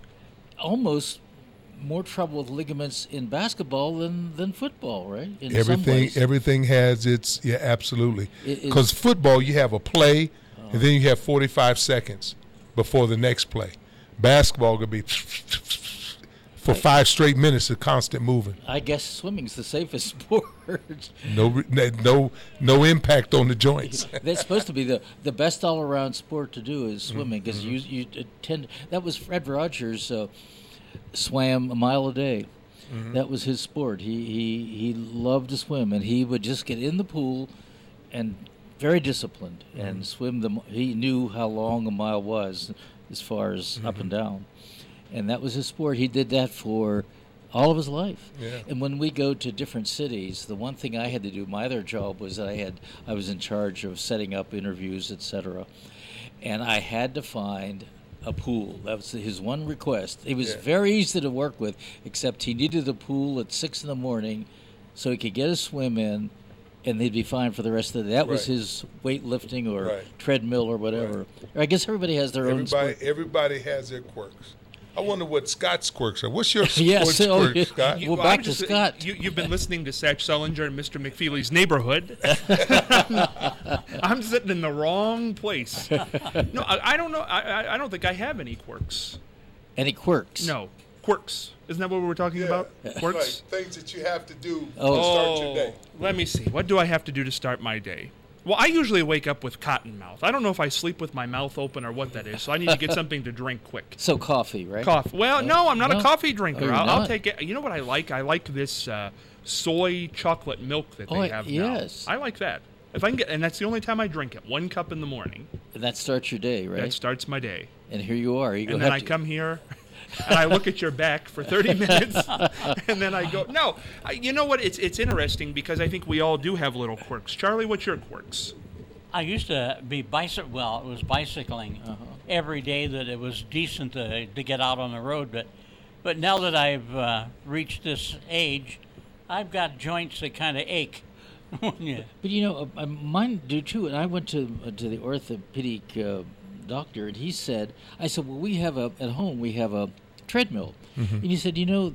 Speaker 2: almost more trouble with ligaments in basketball than, than football, right? In some
Speaker 3: Everything
Speaker 2: ways.
Speaker 3: everything has its, yeah, absolutely.
Speaker 2: It-
Speaker 3: Because
Speaker 2: it's-
Speaker 3: football, you have a play, and then you have forty-five seconds before the next play. Basketball could be for five straight minutes of constant moving.
Speaker 2: I guess swimming's the safest sport.
Speaker 3: No, re- no, no impact on the joints.
Speaker 2: That's supposed to be the, the best all around sport to do is swimming because
Speaker 3: Mm-hmm.
Speaker 2: you you tend. That was Fred Rogers uh, swam a mile a day.
Speaker 3: Mm-hmm.
Speaker 2: That was his sport. He he he loved to swim, and he would just get in the pool, and very disciplined,
Speaker 3: Mm-hmm.
Speaker 2: and swim the. He knew how long a mile was, as far as up
Speaker 3: Mm-hmm.
Speaker 2: and down, and that was his sport. He did that for all of his life.
Speaker 3: Yeah.
Speaker 2: And when we go to different cities, the one thing I had to do, my other job was that I had I was in charge of setting up interviews, et cetera. And I had to find a pool. That was his one request. He was
Speaker 3: Yeah.
Speaker 2: very easy to work with, except he needed a pool at six in the morning so he could get a swim in, and they'd be fine for the rest of the day. That was
Speaker 3: Right.
Speaker 2: his weightlifting or
Speaker 3: Right.
Speaker 2: treadmill or whatever. I guess everybody has their own
Speaker 3: Everybody,
Speaker 2: sport.
Speaker 3: everybody has their quirks. I wonder what Scott's quirks are. What's your
Speaker 2: Yes,
Speaker 3: sports
Speaker 2: so-
Speaker 3: quirk, Scott?
Speaker 2: You- Well,
Speaker 1: I'm
Speaker 2: back to
Speaker 1: just-
Speaker 2: Scott.
Speaker 1: You, you've been listening to Satch Sellinger and Mister McFeely's Neighborhood. I'm sitting in the wrong place. No, I, I don't know. I, I- I don't think I have any quirks.
Speaker 2: Any quirks?
Speaker 1: No, quirks. Isn't that what we were talking about? Quirks.
Speaker 3: Right, things that you have to do
Speaker 2: Oh.
Speaker 3: to start your day.
Speaker 1: Let me see. What do I have to do to start my day? Well, I usually wake up with cotton mouth. I don't know if I sleep with my mouth open or what that is, so I need to get something to drink quick.
Speaker 2: So coffee, right?
Speaker 1: Coffee. Well, no, I'm not
Speaker 2: No.
Speaker 1: a coffee
Speaker 2: Oh,
Speaker 1: drinker.
Speaker 2: you're
Speaker 1: I'll, I'll
Speaker 2: not?
Speaker 1: take it. You know what I like? I like this uh, soy chocolate milk that they
Speaker 2: Oh,
Speaker 1: have
Speaker 2: yes.
Speaker 1: now. I like that. If I can get, and that's the only time I drink it. One cup in the morning.
Speaker 2: And that starts your day, right?
Speaker 1: That starts my day.
Speaker 2: and here you are. You go
Speaker 1: And then
Speaker 2: have
Speaker 1: I
Speaker 2: to-
Speaker 1: come here. and I look at your back for thirty minutes, and then I go, no. I, you know what? It's it's interesting because I think we all do have little quirks. Charlie, what's your quirks?
Speaker 4: I used to be bicycle. Well, it was bicycling
Speaker 2: Uh-huh.
Speaker 4: every day that it was decent to to get out on the road. But but now that I've uh, reached this age, I've got joints that kind of ache. Yeah.
Speaker 2: But you know, uh, uh, mine do too. And I went to uh, to the orthopedic uh, doctor, and he said, I said, well, we have a at home we have a treadmill, and he said, you know,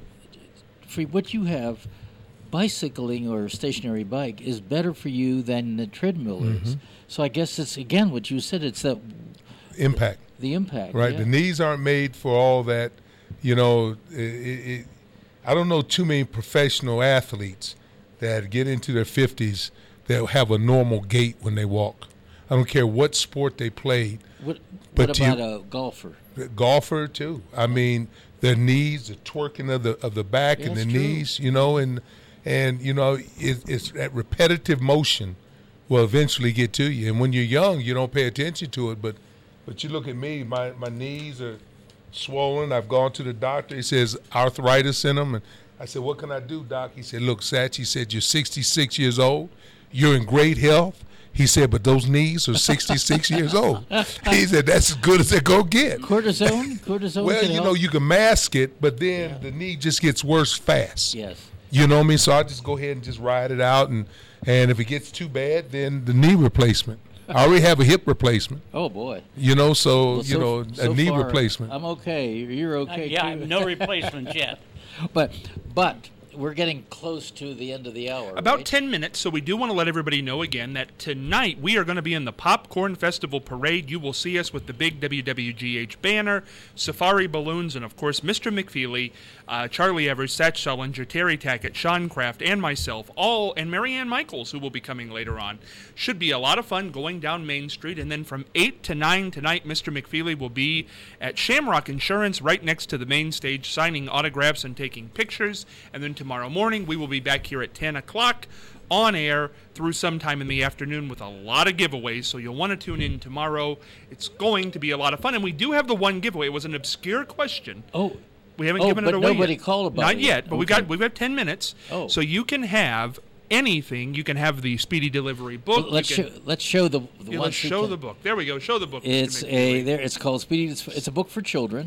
Speaker 2: for what you have, bicycling or stationary bike is better for you than the treadmill is. So I guess it's again what you said. It's that
Speaker 3: Impact.
Speaker 2: the impact,
Speaker 3: Right.
Speaker 2: yeah.
Speaker 3: The knees aren't made for all that. You know, it, it, I don't know too many professional athletes that get into their fifties that have a normal gait when they walk. I don't care what sport they played.
Speaker 2: What,
Speaker 3: But
Speaker 2: what
Speaker 3: you-
Speaker 2: about a golfer?
Speaker 3: Golfer too. I mean, their knees, the twerking of the of the back
Speaker 2: Yeah,
Speaker 3: and the
Speaker 2: that's true.
Speaker 3: knees. You know, and and you know, it, it's that repetitive motion will eventually get to you. And when you're young, you don't pay attention to it. But but you look at me, my my knees are swollen. I've gone to the doctor. He says arthritis in them, and I said, "What can I do, doc?" He said, "Look, Satch," he said, "you're sixty-six years old. You're in great health." He said, "But those knees are sixty-six years old." He said, "That's as good as they go get."
Speaker 2: Cortisone? Cortisone
Speaker 3: Well,
Speaker 2: can
Speaker 3: you
Speaker 2: help?
Speaker 3: know, you can mask it, but then the knee just gets worse fast.
Speaker 2: Yes.
Speaker 3: You know what I mean? So I just go ahead and just ride it out, and and if it gets too bad, then the knee replacement. I already have a hip replacement.
Speaker 2: Oh, boy.
Speaker 3: You know, so
Speaker 2: Well,
Speaker 3: you
Speaker 2: so-
Speaker 3: know,
Speaker 2: so
Speaker 3: a knee
Speaker 2: far,
Speaker 3: replacement.
Speaker 2: I'm okay. You're okay,
Speaker 4: yeah,
Speaker 2: too.
Speaker 4: no replacement yet.
Speaker 2: But but we're getting close to the end of the hour.
Speaker 1: About
Speaker 2: right?
Speaker 1: ten minutes, so we do want to let everybody know again that tonight we are going to be in the Popcorn Festival Parade. You will see us with the big W W G H banner, Safari balloons, and of course Mister McFeely, uh, Charlie Evers, Satch Sullinger, Terry Tackett, Sean Kraft, and myself, all, and Marianne Michaels, who will be coming later on. Should be a lot of fun going down Main Street, and then from eight to nine tonight, Mister McFeely will be at Shamrock Insurance right next to the main stage signing autographs and taking pictures, and then tomorrow morning we will be back here at ten o'clock on air through sometime in the afternoon with a lot of giveaways, so you'll want to tune in tomorrow. It's going to be a lot of fun, and we do have the one giveaway. It was an obscure question.
Speaker 2: Oh,
Speaker 1: We haven't
Speaker 2: Oh,
Speaker 1: given it
Speaker 2: but
Speaker 1: away
Speaker 2: nobody
Speaker 1: yet.
Speaker 2: called about
Speaker 1: Not
Speaker 2: it
Speaker 1: yet,
Speaker 2: yet.
Speaker 1: but we've
Speaker 2: Okay.
Speaker 1: got we've got ten minutes.
Speaker 2: Oh.
Speaker 1: So you can have anything. You can have the Speedy Delivery book.
Speaker 2: well, let's
Speaker 1: you can,
Speaker 2: show, let's show the, the
Speaker 1: yeah,
Speaker 2: one.
Speaker 1: let's show the book. There we go. Show the book.
Speaker 2: It's
Speaker 1: Mister
Speaker 2: a
Speaker 1: McFeely.
Speaker 2: there. It's called Speedy. It's, it's a book for children,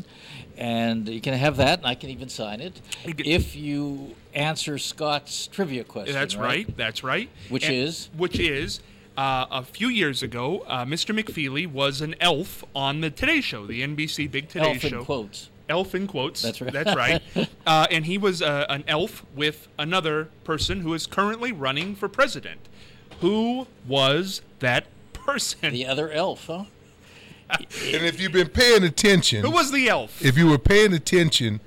Speaker 2: and you can have that. And I can even sign it
Speaker 1: You can-
Speaker 2: if you answer Scott's trivia question.
Speaker 1: That's right. That's right.
Speaker 2: Which
Speaker 1: And-
Speaker 2: is?
Speaker 1: Which is uh, a few years ago, uh, Mister McFeely was an elf on the Today Show, the N B C Big Today
Speaker 2: Elf in
Speaker 1: Show.
Speaker 2: quotes.
Speaker 1: Elf in quotes.
Speaker 2: That's right.
Speaker 1: That's right. Uh, and he was uh, an elf with another person who is currently running for president. Who was that person?
Speaker 2: The other elf, huh?
Speaker 3: And if you've been paying attention,
Speaker 1: Who was the elf?
Speaker 3: if you were paying attention,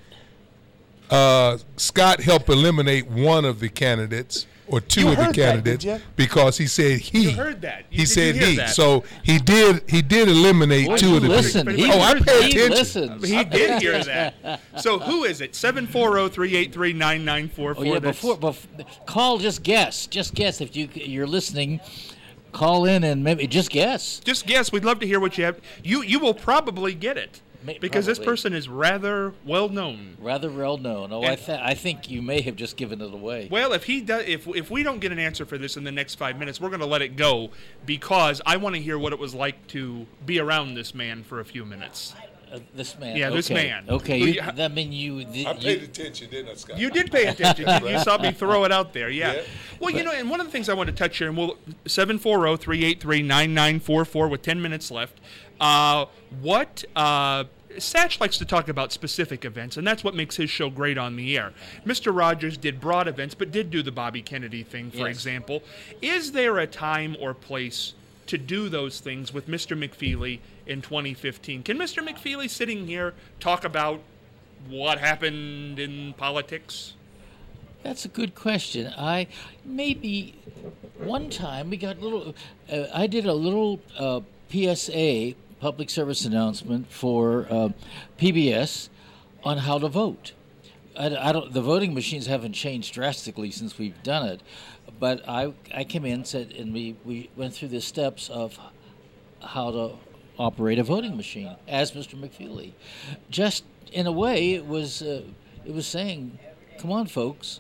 Speaker 3: uh, Scott helped eliminate one of the candidates or two
Speaker 5: You
Speaker 3: of the
Speaker 5: heard that,
Speaker 3: candidates
Speaker 5: did ya?
Speaker 3: because he said he.
Speaker 1: You heard that. You-
Speaker 3: he
Speaker 1: did
Speaker 3: said
Speaker 1: you hear
Speaker 3: he.
Speaker 1: that?
Speaker 3: So he did. He did eliminate
Speaker 2: Boy,
Speaker 3: two
Speaker 2: you
Speaker 3: of the
Speaker 2: listen.
Speaker 3: people.
Speaker 2: He
Speaker 3: oh, I
Speaker 2: heard
Speaker 3: pay
Speaker 2: that. He
Speaker 3: attention.
Speaker 2: listens.
Speaker 1: He did hear that. So who is it? seven four zero, three eight three, nine nine four four.
Speaker 2: Oh yeah. Before, before call, just guess. Just guess if you you're listening. Call in and maybe just guess.
Speaker 1: Just guess. We'd love to hear what you have. You you will probably get it
Speaker 2: May-
Speaker 1: because this
Speaker 2: probably.
Speaker 1: person is rather well known.
Speaker 2: Rather well known. Oh, I
Speaker 1: And-
Speaker 2: th- I think you may have just given it away.
Speaker 1: Well, if he does, if if we don't get an answer for this in the next five minutes, we're going to let it go because I want to hear what it was like to be around this man for a few minutes.
Speaker 2: Uh, this man.
Speaker 1: Yeah, this
Speaker 2: okay.
Speaker 1: man.
Speaker 2: Okay,
Speaker 1: Who
Speaker 2: you,
Speaker 1: you-
Speaker 2: that mean you. The,
Speaker 3: I
Speaker 2: you
Speaker 3: paid attention, didn't I, Scott?
Speaker 1: You did pay attention. You, you saw me throw it out there. Yeah.
Speaker 3: Yeah.
Speaker 1: Well, you know, and one of the things I want to touch here, and we'll seven four zero, three eight three, nine nine four four with ten minutes left. Uh, what uh, Satch likes to talk about specific events, and that's what makes his show great on the air. Mister Rogers did broad events, but did do the Bobby Kennedy thing, for
Speaker 2: Yes.
Speaker 1: example. Is there a time or place to do those things with Mister McFeely in twenty fifteen? Can Mister McFeely sitting here talk about what happened in politics?
Speaker 2: That's a good question. I maybe one time we got little. Uh, I did a little uh, P S A, public service announcement for uh, P B S on how to vote. I, I don't. The voting machines haven't changed drastically since we've done it, but I I came in said and we we went through the steps of how to operate a voting machine as Mister McFeely. Just in a way, it was uh, it was saying, "Come on, folks,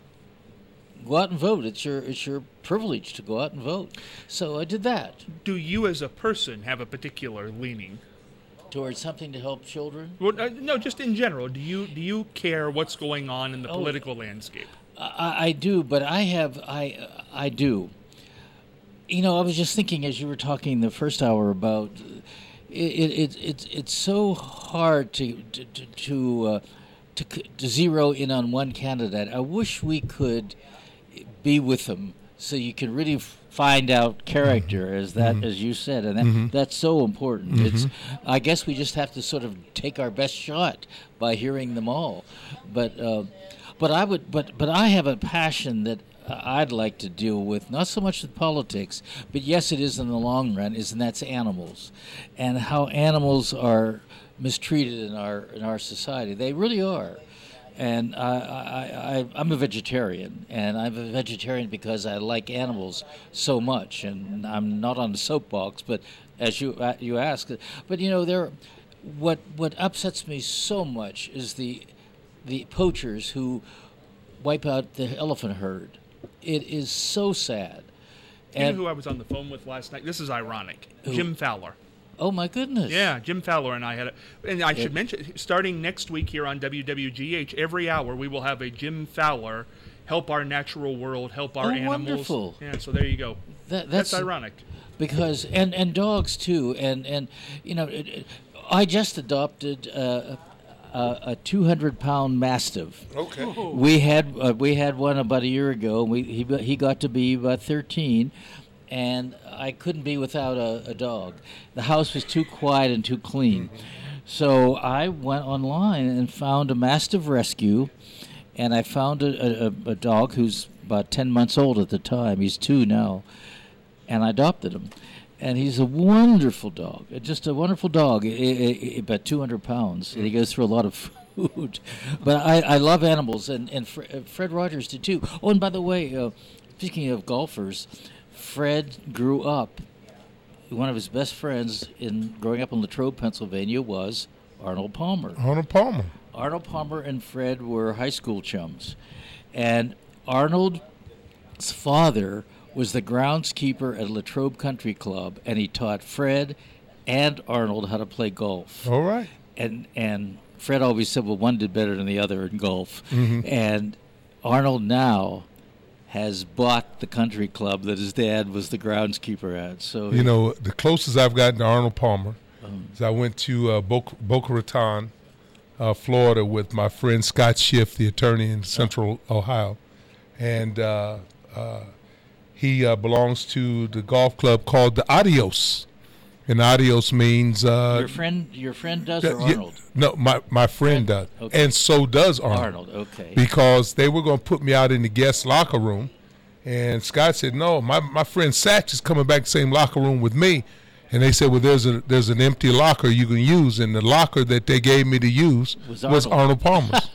Speaker 2: go out and vote. It's your it's your privilege to go out and vote." So I did that
Speaker 1: Do you, as a person, have a particular leaning?
Speaker 2: towards something to help children.
Speaker 1: Well, uh, no, just in general. Do you do you care what's going on in the
Speaker 2: Oh.
Speaker 1: political landscape?
Speaker 2: I, I do, but I have I I do. You know, I was just thinking as you were talking the first hour about it. It, it it's it's so hard to to to to, uh, to to zero in on one candidate. I wish we could be with them so you can really f- find out character, as that
Speaker 3: Mm-hmm.
Speaker 2: as you said, and that, that's so important. It's I guess we just have to sort of take our best shot by hearing them all, but. Uh, But I would, but but I have a passion that I'd like to deal with, not so much with politics, but yes, it is in the long run, is and that's animals, and how animals are mistreated in our in our society. They really are, and I, I, I I'm a vegetarian, and I'm a vegetarian because I like animals so much, and I'm not on the soapbox, but as you uh, you ask, but you know there, what what upsets me so much is the the poachers who wipe out the elephant herd. It is so sad.
Speaker 1: You know
Speaker 2: And
Speaker 1: who I was on the phone with last night? This is ironic.
Speaker 2: Who?
Speaker 1: Jim Fowler.
Speaker 2: oh my goodness!
Speaker 1: Yeah, Jim Fowler and I had a, and I should
Speaker 2: It-
Speaker 1: mention, starting next week here on W W G H, every hour we will have a Jim Fowler help our natural world, help our
Speaker 2: Oh,
Speaker 1: animals.
Speaker 2: wonderful.
Speaker 1: Yeah, so there you go.
Speaker 2: That,
Speaker 1: That's,
Speaker 2: that's
Speaker 1: ironic.
Speaker 2: because and and dogs too, and and you know, it, it, I just adopted uh, a, a two hundred pound mastiff.
Speaker 3: Okay.
Speaker 2: We had uh, we had one about a year ago. We he he got to be about thirteen, and I couldn't be without a, a dog. The house was too quiet and too clean, so I went online and found a Mastiff Rescue, and I found a, a, a dog who's about ten months old at the time. He's two now, and I adopted him. And he's a wonderful dog, uh, just a wonderful dog, I- I- I- about two hundred pounds, and he goes through a lot of food. But I, I love animals, and, and Fre- uh, Fred Rogers did too. Oh, and by the way, uh, speaking of golfers, Fred grew up, one of his best friends in growing up in Latrobe, Pennsylvania, was Arnold Palmer.
Speaker 3: Arnold Palmer.
Speaker 2: Arnold Palmer and Fred were high school chums. And Arnold's father was the groundskeeper at Latrobe Country Club, and he taught Fred and Arnold how to play golf.
Speaker 3: All right.
Speaker 2: And and Fred always said, well, one did better than the other in golf.
Speaker 3: Mm-hmm.
Speaker 2: And Arnold now has bought the country club that his dad was the groundskeeper at. So
Speaker 3: You know, the closest I've gotten to Arnold Palmer is I went to uh, Boca, Boca Raton, uh, Florida, with my friend Scott Schiff, the attorney in Central Ohio, and uh, uh, he uh, belongs to the golf club called the Adios, and Adios means uh,
Speaker 2: your friend, your friend does,
Speaker 3: that-
Speaker 2: or
Speaker 3: yeah,
Speaker 2: Arnold?
Speaker 3: no, my my friend does,
Speaker 2: Okay.
Speaker 3: and so does Arnold.
Speaker 2: Arnold, okay.
Speaker 3: Because they were going to put me out in the guest locker room, and Scott said, "No, my my friend Satch is coming back to the same locker room with me." And they said, "Well, there's a there's an empty locker you can use," and the locker that they gave me to use
Speaker 2: Was
Speaker 3: was,
Speaker 2: Arnold.
Speaker 3: Arnold Palmer's.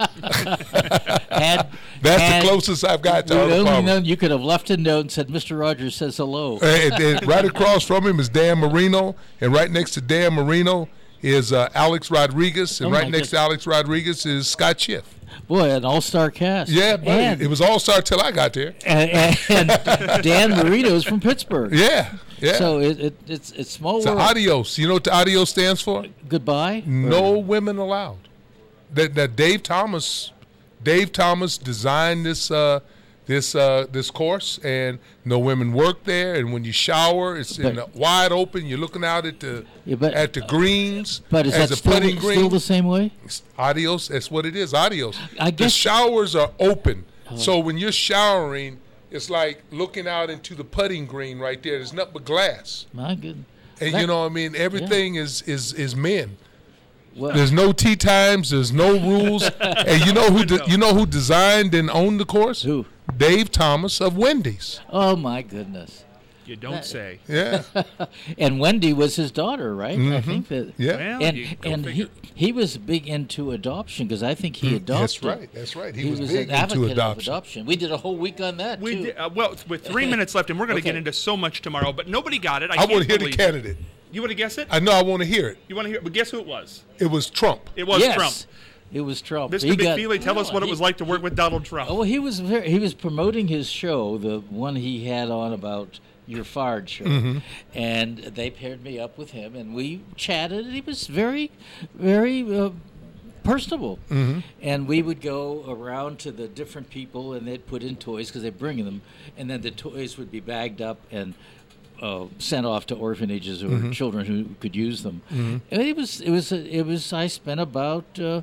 Speaker 2: Had,
Speaker 3: That's
Speaker 2: had
Speaker 3: the closest I've got to
Speaker 2: we'd
Speaker 3: Arnold
Speaker 2: only
Speaker 3: Palmer.
Speaker 2: known you could have left a note and said, Mister Rogers says hello.
Speaker 3: and, and right across from him is Dan Marino, and right next to Dan Marino is uh, Alex Rodriguez, and
Speaker 2: Oh, my
Speaker 3: right next to
Speaker 2: goodness.
Speaker 3: Alex Rodriguez is Scott Schiff.
Speaker 2: Boy, an all-star cast.
Speaker 3: Yeah, but
Speaker 2: and,
Speaker 3: it was all star till I got there.
Speaker 2: and, and Dan Marino's from Pittsburgh.
Speaker 3: Yeah, yeah.
Speaker 2: So it, it, it's it's small
Speaker 3: so
Speaker 2: world.
Speaker 3: adios. You know what the adios stands for?
Speaker 2: Goodbye.
Speaker 3: No women allowed. That that Dave Thomas, Dave Thomas designed this uh, this uh, this course, and no women work there. And when you shower, it's in
Speaker 2: But-
Speaker 3: the wide open. You're looking out at the
Speaker 2: Yeah, but-
Speaker 3: at the greens.
Speaker 2: But is
Speaker 3: as
Speaker 2: that
Speaker 3: a
Speaker 2: still,
Speaker 3: putting green.
Speaker 2: still the same way?
Speaker 3: Adios. That's what it is. Adios.
Speaker 2: I
Speaker 3: the
Speaker 2: guess-
Speaker 3: showers are open, so when you're showering, it's like looking out into the putting green right there. There's nothing but glass,
Speaker 2: My good.
Speaker 3: and
Speaker 2: That-
Speaker 3: you know what I mean. Everything is is is men.
Speaker 2: Well,
Speaker 3: There's no tee times. There's no rules. And you know who de- you know who designed and owned the course?
Speaker 2: Who?
Speaker 3: Dave Thomas of Wendy's.
Speaker 2: oh my goodness.
Speaker 1: You don't say.
Speaker 3: Yeah,
Speaker 2: And Wendy was his daughter, right? I think that.
Speaker 3: yeah.
Speaker 1: Well,
Speaker 2: And
Speaker 1: you go
Speaker 2: and he
Speaker 1: figure.
Speaker 2: he was big into adoption because I think he adopted.
Speaker 3: That's right. That's right. He,
Speaker 2: He,
Speaker 3: was,
Speaker 2: was,
Speaker 3: big
Speaker 2: an advocate
Speaker 3: into
Speaker 2: of
Speaker 3: adoption.
Speaker 2: adoption. We did a whole week on that
Speaker 1: We
Speaker 2: too.
Speaker 1: did, uh, well, with three minutes left, and we're going to
Speaker 2: Okay.
Speaker 1: get into so much tomorrow, but nobody got it. I,
Speaker 3: I
Speaker 1: can't
Speaker 3: want to hear the
Speaker 1: believe-
Speaker 3: candidate.
Speaker 1: You want to guess it?
Speaker 3: I know I want to hear it.
Speaker 1: You want to hear it? But guess who it was?
Speaker 3: It was Trump.
Speaker 1: It was
Speaker 2: yes,
Speaker 1: Trump.
Speaker 2: it was Trump.
Speaker 1: Mister
Speaker 2: He got-
Speaker 1: McFeely, tell us what it
Speaker 2: he-
Speaker 1: was like to work with Donald Trump.
Speaker 2: Oh, well, he was very, he was promoting his show, the one he had on about your Fard show,
Speaker 3: Mm-hmm.
Speaker 2: and they paired me up with him, and we chatted. And he was very, very uh, personable,
Speaker 3: Mm-hmm.
Speaker 2: and we would go around to the different people, and they'd put in toys because they bring them, and then the toys would be bagged up and uh, sent off to orphanages or
Speaker 3: Mm-hmm.
Speaker 2: children who could use them. And it was, it was, it was. I spent about. Uh,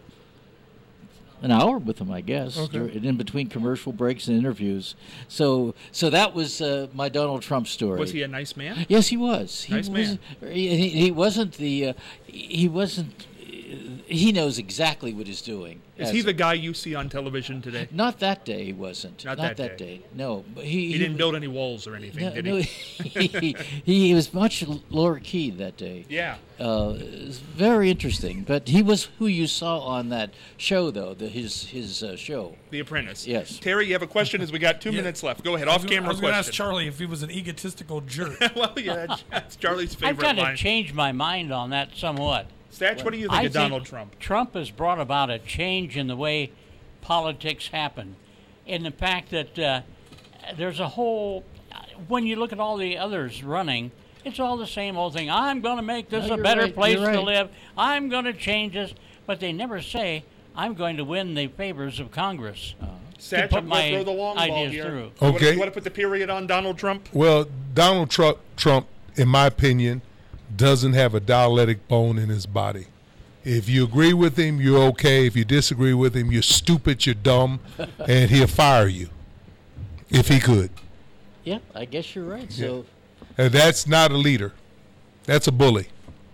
Speaker 2: An hour with him, I guess,
Speaker 3: Okay.
Speaker 2: dur- in between commercial breaks and interviews. So, so that was uh, my Donald Trump story.
Speaker 1: Was he a nice man?
Speaker 2: Yes, he was. He
Speaker 1: Nice
Speaker 2: was,
Speaker 1: man.
Speaker 2: He, he he wasn't the. Uh, he wasn't. He knows exactly what he's doing.
Speaker 1: Is
Speaker 2: as
Speaker 1: he
Speaker 2: a-
Speaker 1: the guy you see on television today?
Speaker 2: Not that day. He wasn't.
Speaker 1: Not
Speaker 2: Not,
Speaker 1: that
Speaker 2: that,
Speaker 1: day.
Speaker 2: day. No, but he,
Speaker 1: He didn't build any walls or anything,
Speaker 2: No,
Speaker 1: did
Speaker 2: no,
Speaker 1: he?
Speaker 2: he, he, he was much lower key that day.
Speaker 1: Yeah.
Speaker 2: Uh, it was very interesting. But he was who you saw on that show, though, the, his his uh, show.
Speaker 1: The Apprentice.
Speaker 2: Yes.
Speaker 1: Terry, you have a question as we got two
Speaker 5: Yeah.
Speaker 1: minutes left. Go ahead,
Speaker 5: I was gonna- I
Speaker 1: off-camera
Speaker 5: was going to ask
Speaker 1: question.
Speaker 5: Charlie if he was an egotistical jerk.
Speaker 1: Well, yeah, that's, that's Charlie's
Speaker 4: I've
Speaker 1: favorite
Speaker 4: kind
Speaker 1: line.
Speaker 4: of changed my mind on that somewhat.
Speaker 1: Satch, what do you think
Speaker 4: I
Speaker 1: of Donald Trump?
Speaker 4: Trump has brought about a change in the way politics happen, in the fact that uh, there's a whole. When you look at all the others running, it's all the same old thing. I'm going to make this
Speaker 2: No,
Speaker 4: a
Speaker 2: you're
Speaker 4: better
Speaker 2: right,
Speaker 4: place
Speaker 2: you're
Speaker 4: to
Speaker 2: right.
Speaker 4: live. I'm going to change this, but they never say I'm going to win the favors of Congress.
Speaker 1: Satch,
Speaker 4: put
Speaker 1: I'm going
Speaker 4: my
Speaker 1: to throw the long ball
Speaker 4: ideas
Speaker 1: here.
Speaker 4: through.
Speaker 1: You wanna-
Speaker 3: Okay.
Speaker 1: You want to put the period on Donald Trump?
Speaker 3: Well, Donald Trump, Trump, in my opinion, doesn't have a dialectic bone in his body. If you agree with him, you're okay. If you disagree with him, you're stupid, you're dumb, and he'll fire you if he could.
Speaker 2: Yeah, I guess you're right. So
Speaker 3: And that's not a leader. That's a bully.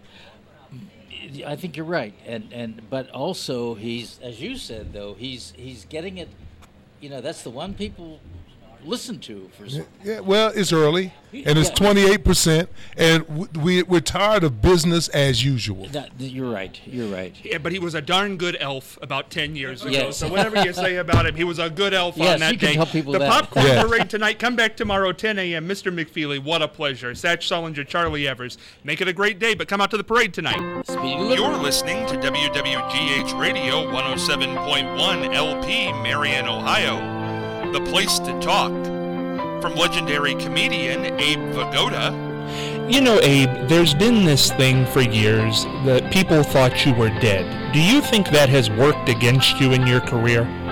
Speaker 2: I think you're right, and and but also he's, as you said, though he's he's getting it. You know, that's the one people listen to for. s-
Speaker 3: Yeah, well, it's early, and it's
Speaker 2: Yeah.
Speaker 3: twenty-eight percent, and w- we, we're tired of business as usual.
Speaker 2: That, you're right. You're right.
Speaker 1: Yeah, but he was a darn good elf about ten years ago.
Speaker 2: Yes.
Speaker 1: So whatever you say about him, he was a good elf
Speaker 2: Yes,
Speaker 1: on that
Speaker 2: you can
Speaker 1: day.
Speaker 2: tell people
Speaker 1: the
Speaker 2: that.
Speaker 1: Popcorn
Speaker 3: Yeah.
Speaker 1: Parade tonight. Come back tomorrow, ten a.m. Mister McFeely, what a pleasure. Satch Sullinger, Charlie Evers. Make it a great day, but come out to the parade tonight.
Speaker 2: Speedy delivery.
Speaker 1: You're listening to W W G H Radio one oh seven point one L P, Marion, Ohio. The place to talk. From legendary comedian Abe Vigoda.
Speaker 6: You know, Abe, there's been this thing for years that people thought you were dead. Do you think that has worked against you in your career?